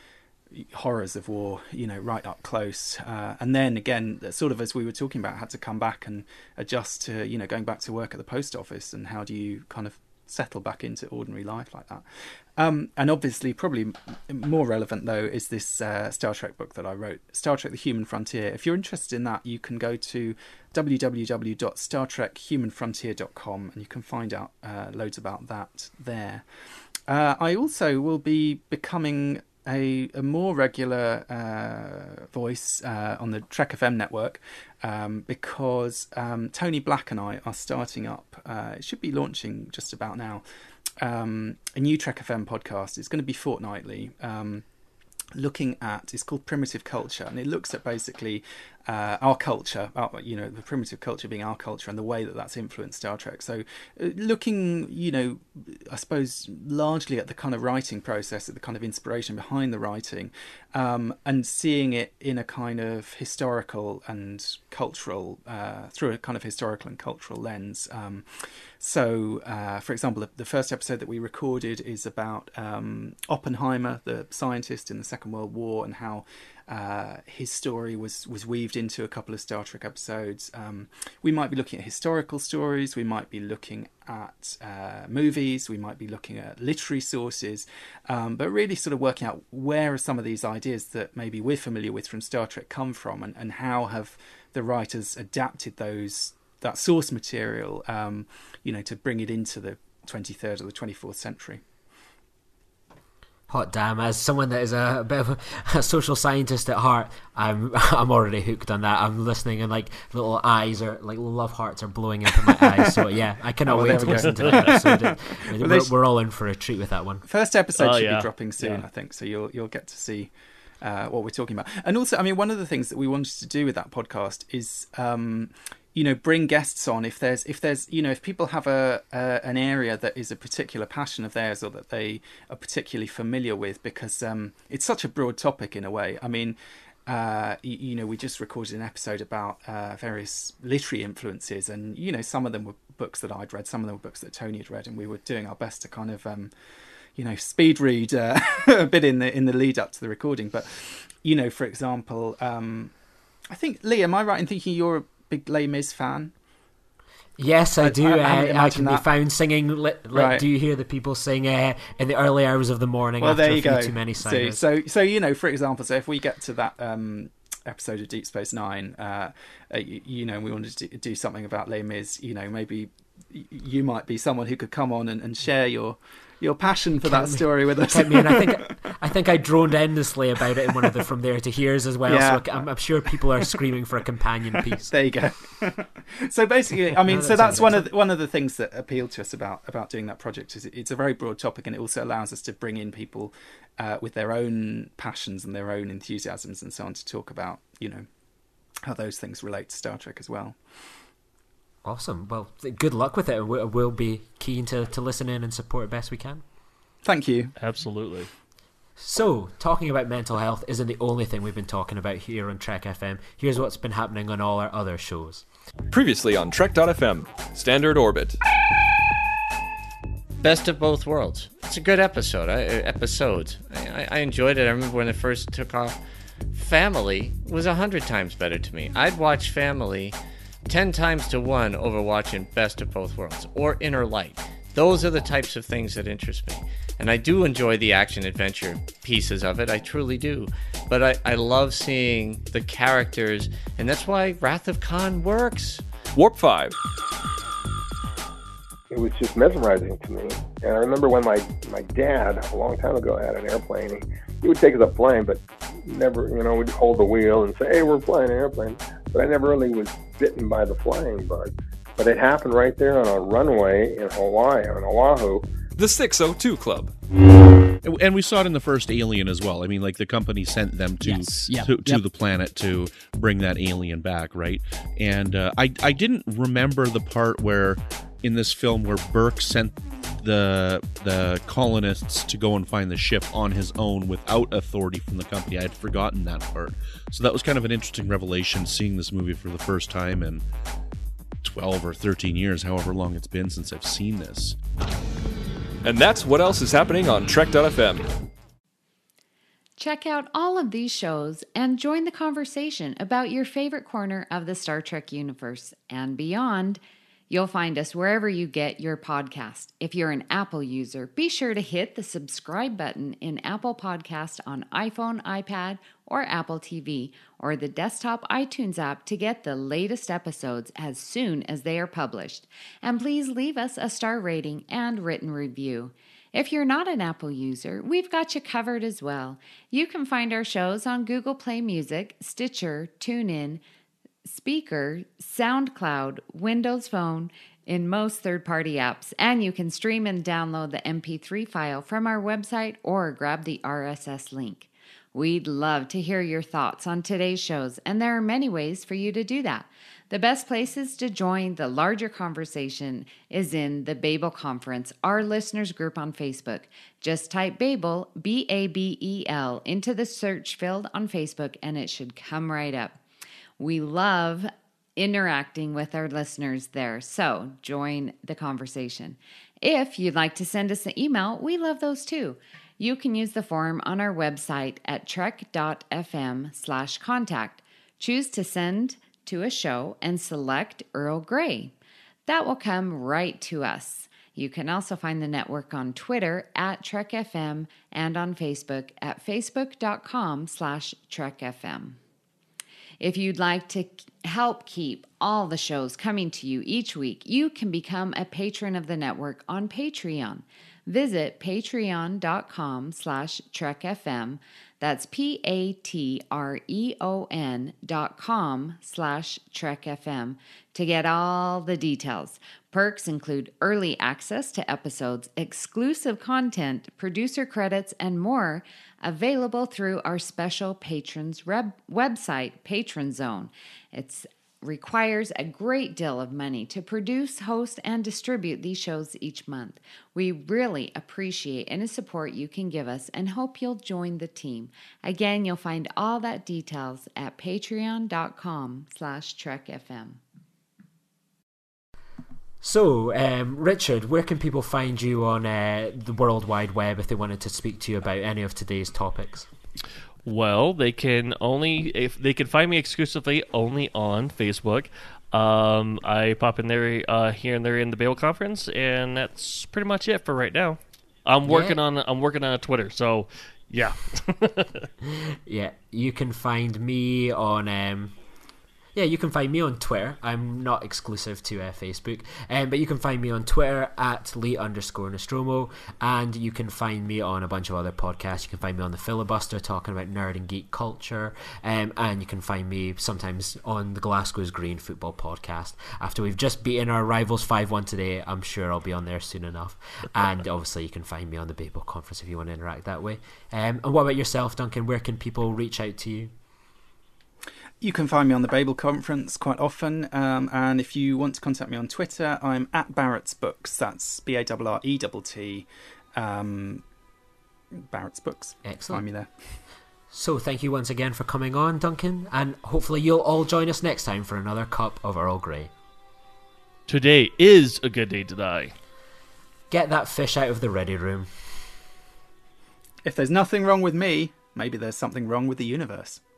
horrors of war, you know, right up close. Uh, and then again, sort of as we were talking about, had to come back and adjust to, you know, going back to work at the post office, and how do you kind of settle back into ordinary life like that. Um, and obviously, probably more relevant, though, is this uh, Star Trek book that I wrote, Star Trek The Human Frontier. If you're interested in that, you can go to w w w dot star trek human frontier dot com and you can find out uh, loads about that there. Uh, I also will be becoming a, a more regular uh, voice uh, on the Trek F M network um, because um, Tony Black and I are starting up, uh, it should be launching just about now, um, a new Trek F M podcast. It's going to be fortnightly, um, looking at, it's called Primitive Culture, and it looks at basically uh, our culture, our, you know, the primitive culture being our culture and the way that that's influenced Star Trek. So uh, looking, you know, I suppose largely at the kind of writing process, at the kind of inspiration behind the writing, um, and seeing it in a kind of historical and cultural, uh, through a kind of historical and cultural lens. Um, so, uh, for example, the, the first episode that we recorded is about um, Oppenheimer, the scientist in the Second World War, and how Uh, his story was, was weaved into a couple of Star Trek episodes. Um, we might be looking at historical stories, we might be looking at uh, movies, we might be looking at literary sources, um, but really sort of working out where are some of these ideas that maybe we're familiar with from Star Trek come from, and, and how have the writers adapted those that source material, um, you know, to bring it into the twenty-third or the twenty-fourth century. Hot damn! As someone that is a, a bit of a, a social scientist at heart, I'm I'm already hooked on that. I'm listening, and like little eyes are like love hearts are blowing up in my eyes. So yeah, I cannot Oh, wait there to we go. listen to that episode. It- Well, we're, they- we're all in for a treat with that one. First episode Oh, should yeah. be dropping soon, Yeah. I think. So you'll you'll get to see uh, what we're talking about. And also, I mean, one of the things that we wanted to do with that podcast is, um, you know, bring guests on if there's if there's you know if people have a, a an area that is a particular passion of theirs or that they are particularly familiar with, because um, it's such a broad topic in a way. I mean. Uh, you, you know, we just recorded an episode about uh, various literary influences, and you know, some of them were books that I'd read, some of them were books that Tony had read, and we were doing our best to kind of, um, you know, speed read uh, a bit in the in the lead up to the recording. But you know, for example, um, I think Lee, am I right in thinking you're a big Les Mis fan? Yes, I, I- do. I- I I, hadn't I, imagined can be that. found singing. Let, let, Right. Do you hear the people sing uh, in the early hours of the morning Well, after there a you few go. too many So, ciders? so, so you know, for example, so if we get to that um, episode of Deep Space Nine, uh, uh, you, you know, we wanted to do, do something about Les Mis. You know, maybe y- you might be someone who could come on and, and share your your passion for that Count me- story with us. Count me in. I think I think I droned endlessly about it in one of the From There to Here's as well. Yeah. So I'm, I'm sure people are screaming for a companion piece. There you go. So basically, I mean, No, so that that's sounds one of the, one of the things that appealed to us about about doing that project is it's a very broad topic, and it also allows us to bring in people uh, with their own passions and their own enthusiasms and so on to talk about, you know, how those things relate to Star Trek as well. Awesome. Well, good luck with it. We'll, we'll be keen to, to listen in and support it best we can. Thank you. Absolutely. So, talking about mental health isn't the only thing we've been talking about here on Trek F M. Here's what's been happening on all our other shows. Previously on Trek dot f m, Standard Orbit. Best of Both Worlds. It's a good episode. I, episode. I, I enjoyed it. I remember when it first took off. Family was a hundred times better to me. I'd watch Family ten times to one over watching Best of Both Worlds or Inner Light. Those are the types of things that interest me. And I do enjoy the action-adventure pieces of it. I truly do. But I, I love seeing the characters, and that's why Wrath of Khan works. Warp five. It was just mesmerizing to me. And I remember when my, my dad, a long time ago, had an airplane. He, he would take us up flying, but never, you know, would hold the wheel and say, hey, we're flying an airplane. But I never really was bitten by the flying bug. But it happened right there on a runway in Hawaii, on Oahu. The six oh two Club. And we saw it in the first Alien as well. I mean, like the company sent them to Yes. Yep. to, to Yep. the planet to bring that alien back, right? And uh, I I didn't remember the part where in this film where Burke sent the the colonists to go and find the ship on his own without authority from the company. I had forgotten that part. So that was kind of an interesting revelation seeing this movie for the first time in twelve or thirteen years, however long it's been since I've seen this. And that's what else is happening on Trek dot f m. Check out all of these shows and join the conversation about your favorite corner of the Star Trek universe and beyond. You'll find us wherever you get your podcast. If you're an Apple user, be sure to hit the subscribe button in Apple Podcast on iPhone, iPad, or Apple T V, or the desktop iTunes app to get the latest episodes as soon as they are published. And please leave us a star rating and written review. If you're not an Apple user, we've got you covered as well. You can find our shows on Google Play Music, Stitcher, TuneIn, Speaker, SoundCloud, Windows Phone, in most third-party apps, and you can stream and download the M P three file from our website or grab the R S S link. We'd love to hear your thoughts on today's shows, and there are many ways for you to do that. The best places to join the larger conversation is in the Babel Conference, our listeners group on Facebook. Just type Babel, B A B E L, into the search field on Facebook, and it should come right up. We love interacting with our listeners there, so join the conversation. If you'd like to send us an email, we love those too. You can use the form on our website at trek.fm slash contact. Choose to send to a show and select Earl Grey. That will come right to us. You can also find the network on Twitter at TrekFM and on Facebook at facebook.com slash TrekFM. If you'd like to help keep all the shows coming to you each week, you can become a patron of the network on Patreon. visit patreon.com slash trekfm. That's P-A-T-R-E-O-N dot com slash trekfm to get all the details. Perks include early access to episodes, exclusive content, producer credits, and more, available through our special patrons reb- website, Patron Zone. It's requires a great deal of money to produce, host, and distribute these shows each month. We really appreciate any support you can give us and hope you'll join the team. Again, you'll find all that details at patreon.com slash trekfm. So, um, Richard, where can people find you on uh, the World Wide Web if they wanted to speak to you about any of today's topics? Well, they can only if they can find me exclusively only on Facebook. Um, I pop in there uh, here and there in the Babel conference, and that's pretty much it for right now. I'm working yeah. on I'm working on a Twitter, so yeah. Yeah, you can find me on. Um, Yeah, you can find me on Twitter. I'm not exclusive to uh, Facebook, um, but you can find me on Twitter at Lee underscore Nostromo, and you can find me on a bunch of other podcasts. You can find me on The Filibuster talking about nerd and geek culture, um, and you can find me sometimes on the Glasgow's Green football podcast. After we've just beaten our rivals five one today, I'm sure I'll be on there soon enough. And obviously you can find me on the Babel conference if you want to interact that way. Um, and what about yourself, Duncan? Where can people reach out to you? You can find me on the Babel Conference quite often, um, and if you want to contact me on Twitter, I'm at Barrett's Books. That's B A R R E T T, um, Barrett's Books. Excellent. Find me there. So thank you once again for coming on, Duncan, and hopefully you'll all join us next time for another cup of Earl Grey. Today is a good day to die. Get that fish out of the ready room. If there's nothing wrong with me, maybe there's something wrong with the universe.